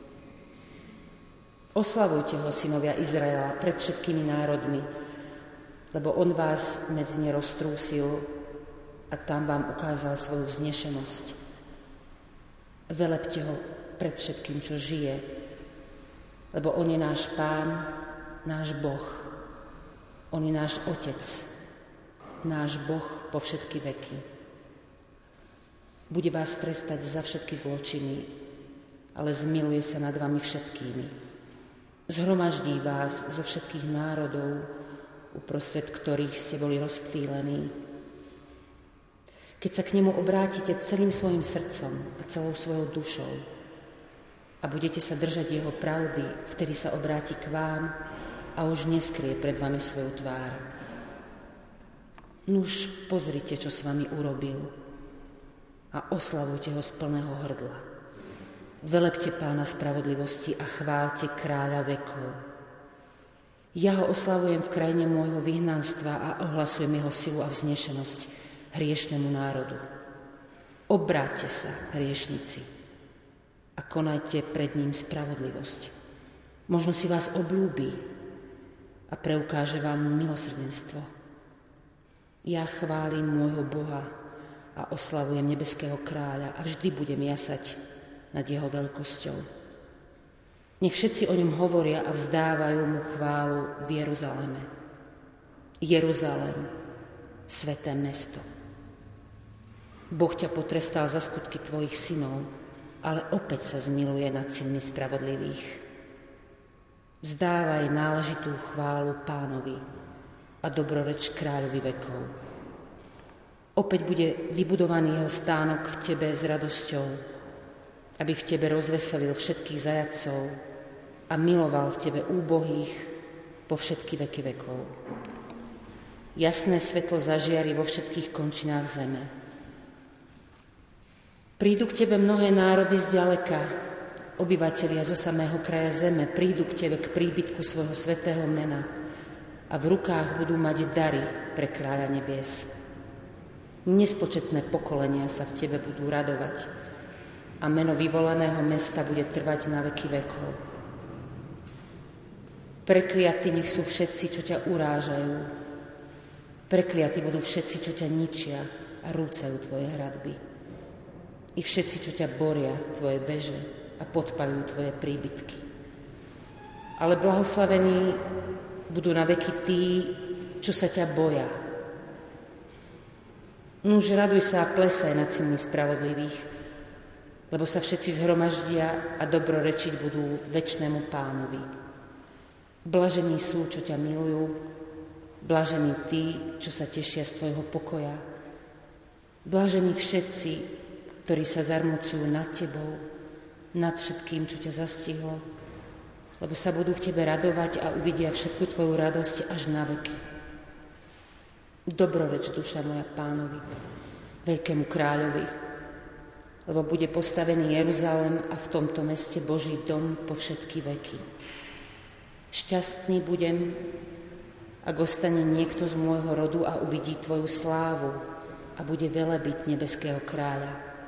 Oslavujte ho, synovia Izraela, pred všetkými národmi, lebo on vás medzi ne roztrúsil a tam vám ukázal svoju vznešenosť. Velebte ho pred všetkým, čo žije, lebo on je náš Pán, náš Boh. On je náš Otec, náš Boh po všetky veky. Bude vás trestať za všetky zločiny, ale zmiluje sa nad vami všetkými. Zhromaždí vás zo všetkých národov, uprostred ktorých ste boli rozptýlení. Keď sa k nemu obrátite celým svojim srdcom a celou svojou dušou a budete sa držať jeho pravdy, vtedy sa obráti k vám a už neskrie pred vami svoju tvár. Nuž pozrite, čo s vami urobil a oslavujte ho z plného hrdla. Velebte Pána spravodlivosti a chváľte kráľa vekov. Ja ho oslavujem v krajine môjho vyhnanstva a ohlasujem jeho silu a vznešenosť hriešnemu národu. Obráťte sa, hriešnici, a konajte pred ním spravodlivosť. Možno si vás obľúbi a preukáže vám milosrdenstvo. Ja chválim môjho Boha a oslavujem nebeského kráľa a vždy budem jasať nad jeho veľkosťou. Nech všetci o ňom hovoria a vzdávajú mu chválu v Jeruzaleme. Jeruzalém, sväté mesto. Boh ťa potrestal za skutky tvojich synov, ale opäť sa zmiluje nad synmi spravodlivých. Vzdávaj náležitú chválu Pánovi a dobroreč kráľovi vekov. Opäť bude vybudovaný jeho stánok v tebe s radosťou, aby v tebe rozveselil všetkých zajatcov a miloval v tebe úbohých po všetky veky vekov. Jasné svetlo zažiari vo všetkých končinách zeme. Prídu k tebe mnohé národy zďaleka, obyvatelia zo samého kraja zeme, prídu k tebe k príbytku svojho svätého mena a v rukách budú mať dary pre kráľa nebies. Nespočetné pokolenia sa v tebe budú radovať a meno vyvolaného mesta bude trvať na veky vekov. Prekliatí nech sú všetci, čo ťa urážajú. Prekliatí budú všetci, čo ťa ničia a rúcajú tvoje hradby. I všetci, čo ťa boria, tvoje veže a podpaľujú tvoje príbytky. Ale blahoslavení budú na veky tí, čo sa ťa boja. Nuž raduj sa a plesaj nad synmi spravodlivých, lebo sa všetci zhromaždia a dobrorečiť budú večnému Pánovi. Blažení sú, čo ťa milujú, blažení tí, čo sa tešia z tvojho pokoja. Blažení všetci, ktorí sa zarmucujú nad tebou, nad všetkým, čo ťa zastihlo, lebo sa budú v tebe radovať a uvidia všetku tvoju radosť až na veky. Dobroreč, duša moja Pánovi, veľkému kráľovi, lebo bude postavený Jeruzalém a v tomto meste Boží dom po všetky veky. Šťastný budem, ak ostane niekto z môjho rodu a uvidí tvoju slávu a bude velebiť nebeského kráľa.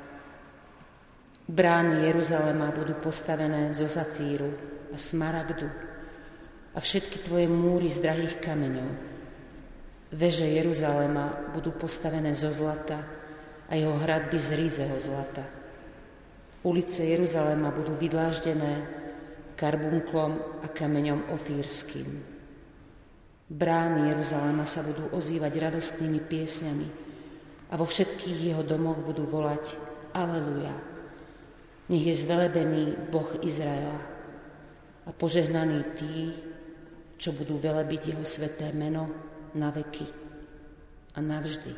Brány Jeruzaléma budú postavené zo zafíru a smaragdu a všetky tvoje múry z drahých kameňov. Veže Jeruzaléma budú postavené zo zlata a jeho hradby z rízeho zlata. Ulice Jeruzaléma budú vydláždené karbunklom a kameňom ofírským. Brány Jeruzaléma sa budú ozývať radostnými piesňami a vo všetkých jeho domoch budú volať Aleluja. Nech je zvelebený Boh Izraela a požehnaní tí, čo budú velebiť jeho sväté meno na veky a navždy.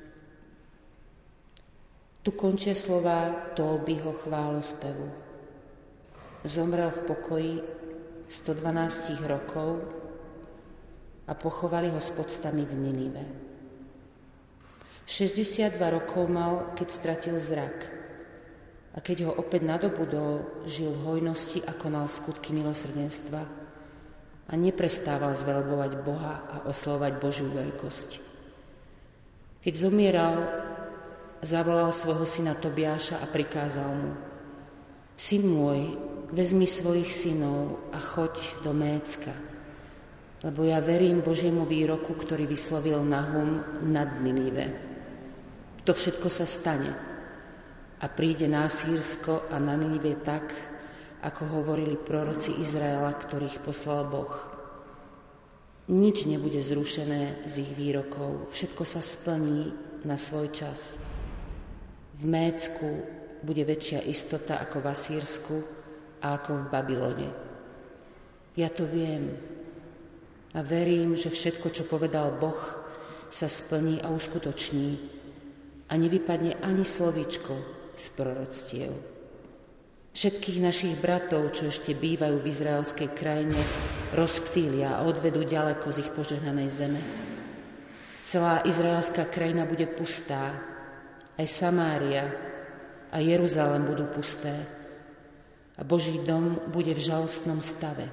Tu končia slová Tóbiho chválospevu. Zomrel v pokoji stodvanásť rokov a pochovali ho s poctami v Ninive. šesťdesiatdva rokov mal, keď stratil zrak, a keď ho opäť nadobudol, žil v hojnosti a konal skutky milosrdenstva a neprestával zvelebovať Boha a oslavovať Božiu veľkosť. Keď zomieral, zavolal svojho syna Tobiáša a prikázal mu: Syn môj, vezmi svojich synov a choď do Mécka, lebo ja verím Božiemu výroku, ktorý vyslovil Nahum nad Ninive. To všetko sa stane a príde na Asýrsko a na Ninive tak, ako hovorili proroci Izraela, ktorých poslal Boh. Nič nebude zrušené z ich výrokov, všetko sa splní na svoj čas. V Mécku bude väčšia istota ako v Asýrsku a ako v Babylone. Ja to viem a verím, že všetko, čo povedal Boh, sa splní a uskutoční a nevypadne ani slovíčko z proroctiev. Všetkých našich bratov, čo ešte bývajú v izraelskej krajine, rozptýlia a odvedú ďaleko z ich požehnanej zeme. Celá izraelská krajina bude pustá, aj Samária a Jeruzalém budú pusté a Boží dom bude v žalostnom stave.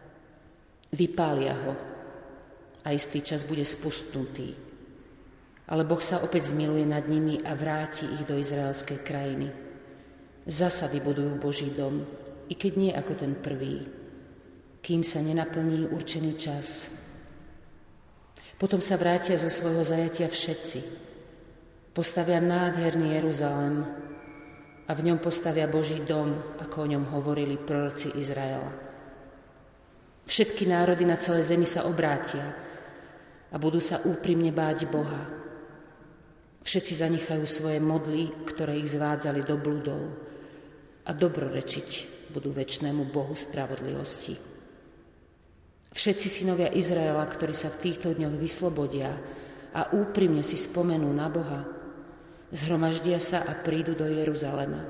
Vypália ho a istý čas bude spustnutý, ale Boh sa opäť zmiluje nad nimi a vráti ich do izraelskej krajiny. Zasa vybudujú Boží dom, i keď nie ako ten prvý, kým sa nenaplní určený čas. Potom sa vrátia zo svojho zajatia všetci. Postavia nádherný Jeruzalém a v ňom postavia Boží dom, ako o ňom hovorili proroci Izraela. Všetky národy na celej zemi sa obrátia a budú sa úprimne báť Boha. Všetci zanechajú svoje modly, ktoré ich zvádzali do bludov, a dobrorečiť budú večnému Bohu spravodlivosti. Všetci synovia Izraela, ktorí sa v týchto dňoch vyslobodia a úprimne si spomenú na Boha, zhromaždia sa a prídu do Jeruzalema.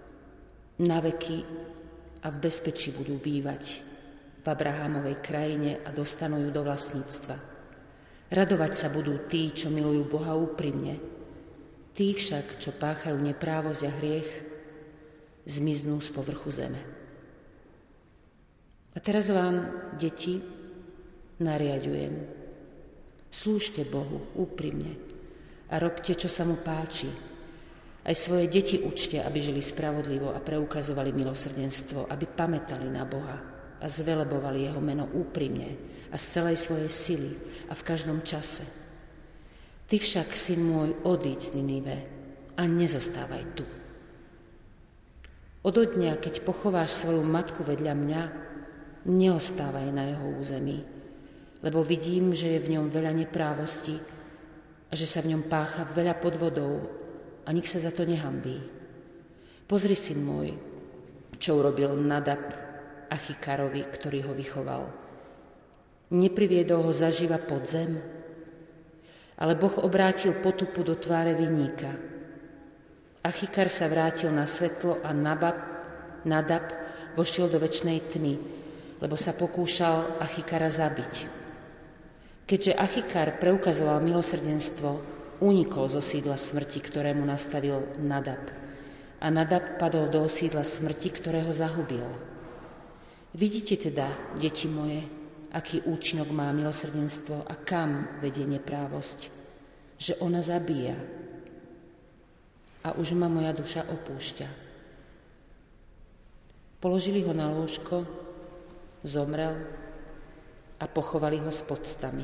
Na veky a v bezpečí budú bývať v Abrahámovej krajine a dostanú ju do vlastníctva. Radovať sa budú tí, čo milujú Boha úprimne. Tí však, čo páchajú neprávosť a hriech, zmiznú z povrchu zeme. A teraz vám, deti, nariaďujem. Slúžte Bohu úprimne a robte, čo sa mu páči. Aj svoje deti učte, aby žili spravodlivo a preukazovali milosrdenstvo, aby pamätali na Boha a zvelebovali jeho meno úprimne a z celej svojej sily a v každom čase. Ty však, syn môj, odíď z Ninive a nezostávaj tu. Odo dňa, keď pochováš svoju matku vedľa mňa, neostávaj na jeho území, lebo vidím, že je v ňom veľa neprávosti a že sa v ňom pácha veľa podvodov a nik sa za to nehanbí. Pozri, syn môj, čo urobil Nadab Achikarovi, ktorý ho vychoval. Nepriviedol ho zaživa pod zem, ale Boh obrátil potupu do tváre vinníka. Achikar sa vrátil na svetlo a Nabab, Nadab vošiel do večnej tmy, lebo sa pokúšal Achikara zabiť. Keďže Achikar preukazoval milosrdenstvo, unikol zo sídla smrti, ktorému nastavil Nadab. A Nadab padol do sídla smrti, ktorého zahubil. Vidíte teda, deti moje, aký účinok má milosrdenstvo a kam vedie neprávosť, že ona zabíja. A už ma moja duša opúšťa. Položili ho na lôžko, zomrel a pochovali ho s poctami.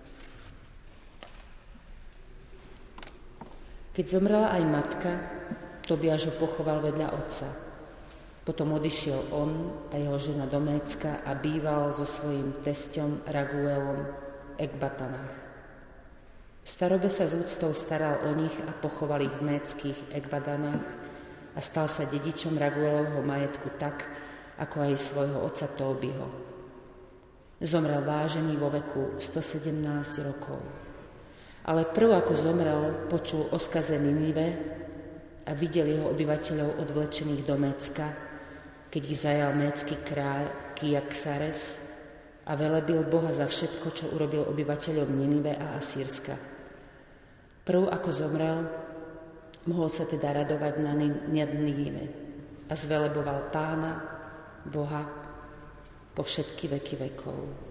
Keď zomrela aj matka, Tobiáš ho pochoval vedľa otca. Potom odišiel on a jeho žena do Mécka a býval so svojím tesťom Raguelom v Ekbatanách. V starobe sa z úctou staral o nich a pochoval ich v méckých Ekbatanách a stal sa dedičom Raguelovho majetku tak, ako aj svojho otca Tóbiho. Zomrel vážený vo veku stosedemnásť rokov. Ale prv ako zomrel, počul o skaze Ninive a videl jeho obyvateľov odvlečených do Mécka, keď ich zajal mécky kráľ Kiaksares a velebil Boha za všetko, čo urobil obyvateľom Ninive a Asýrska. Prv ako zomrel, mohol sa teda radovať na Ninive a zveleboval Pána, Boha, po všetky veky vekov.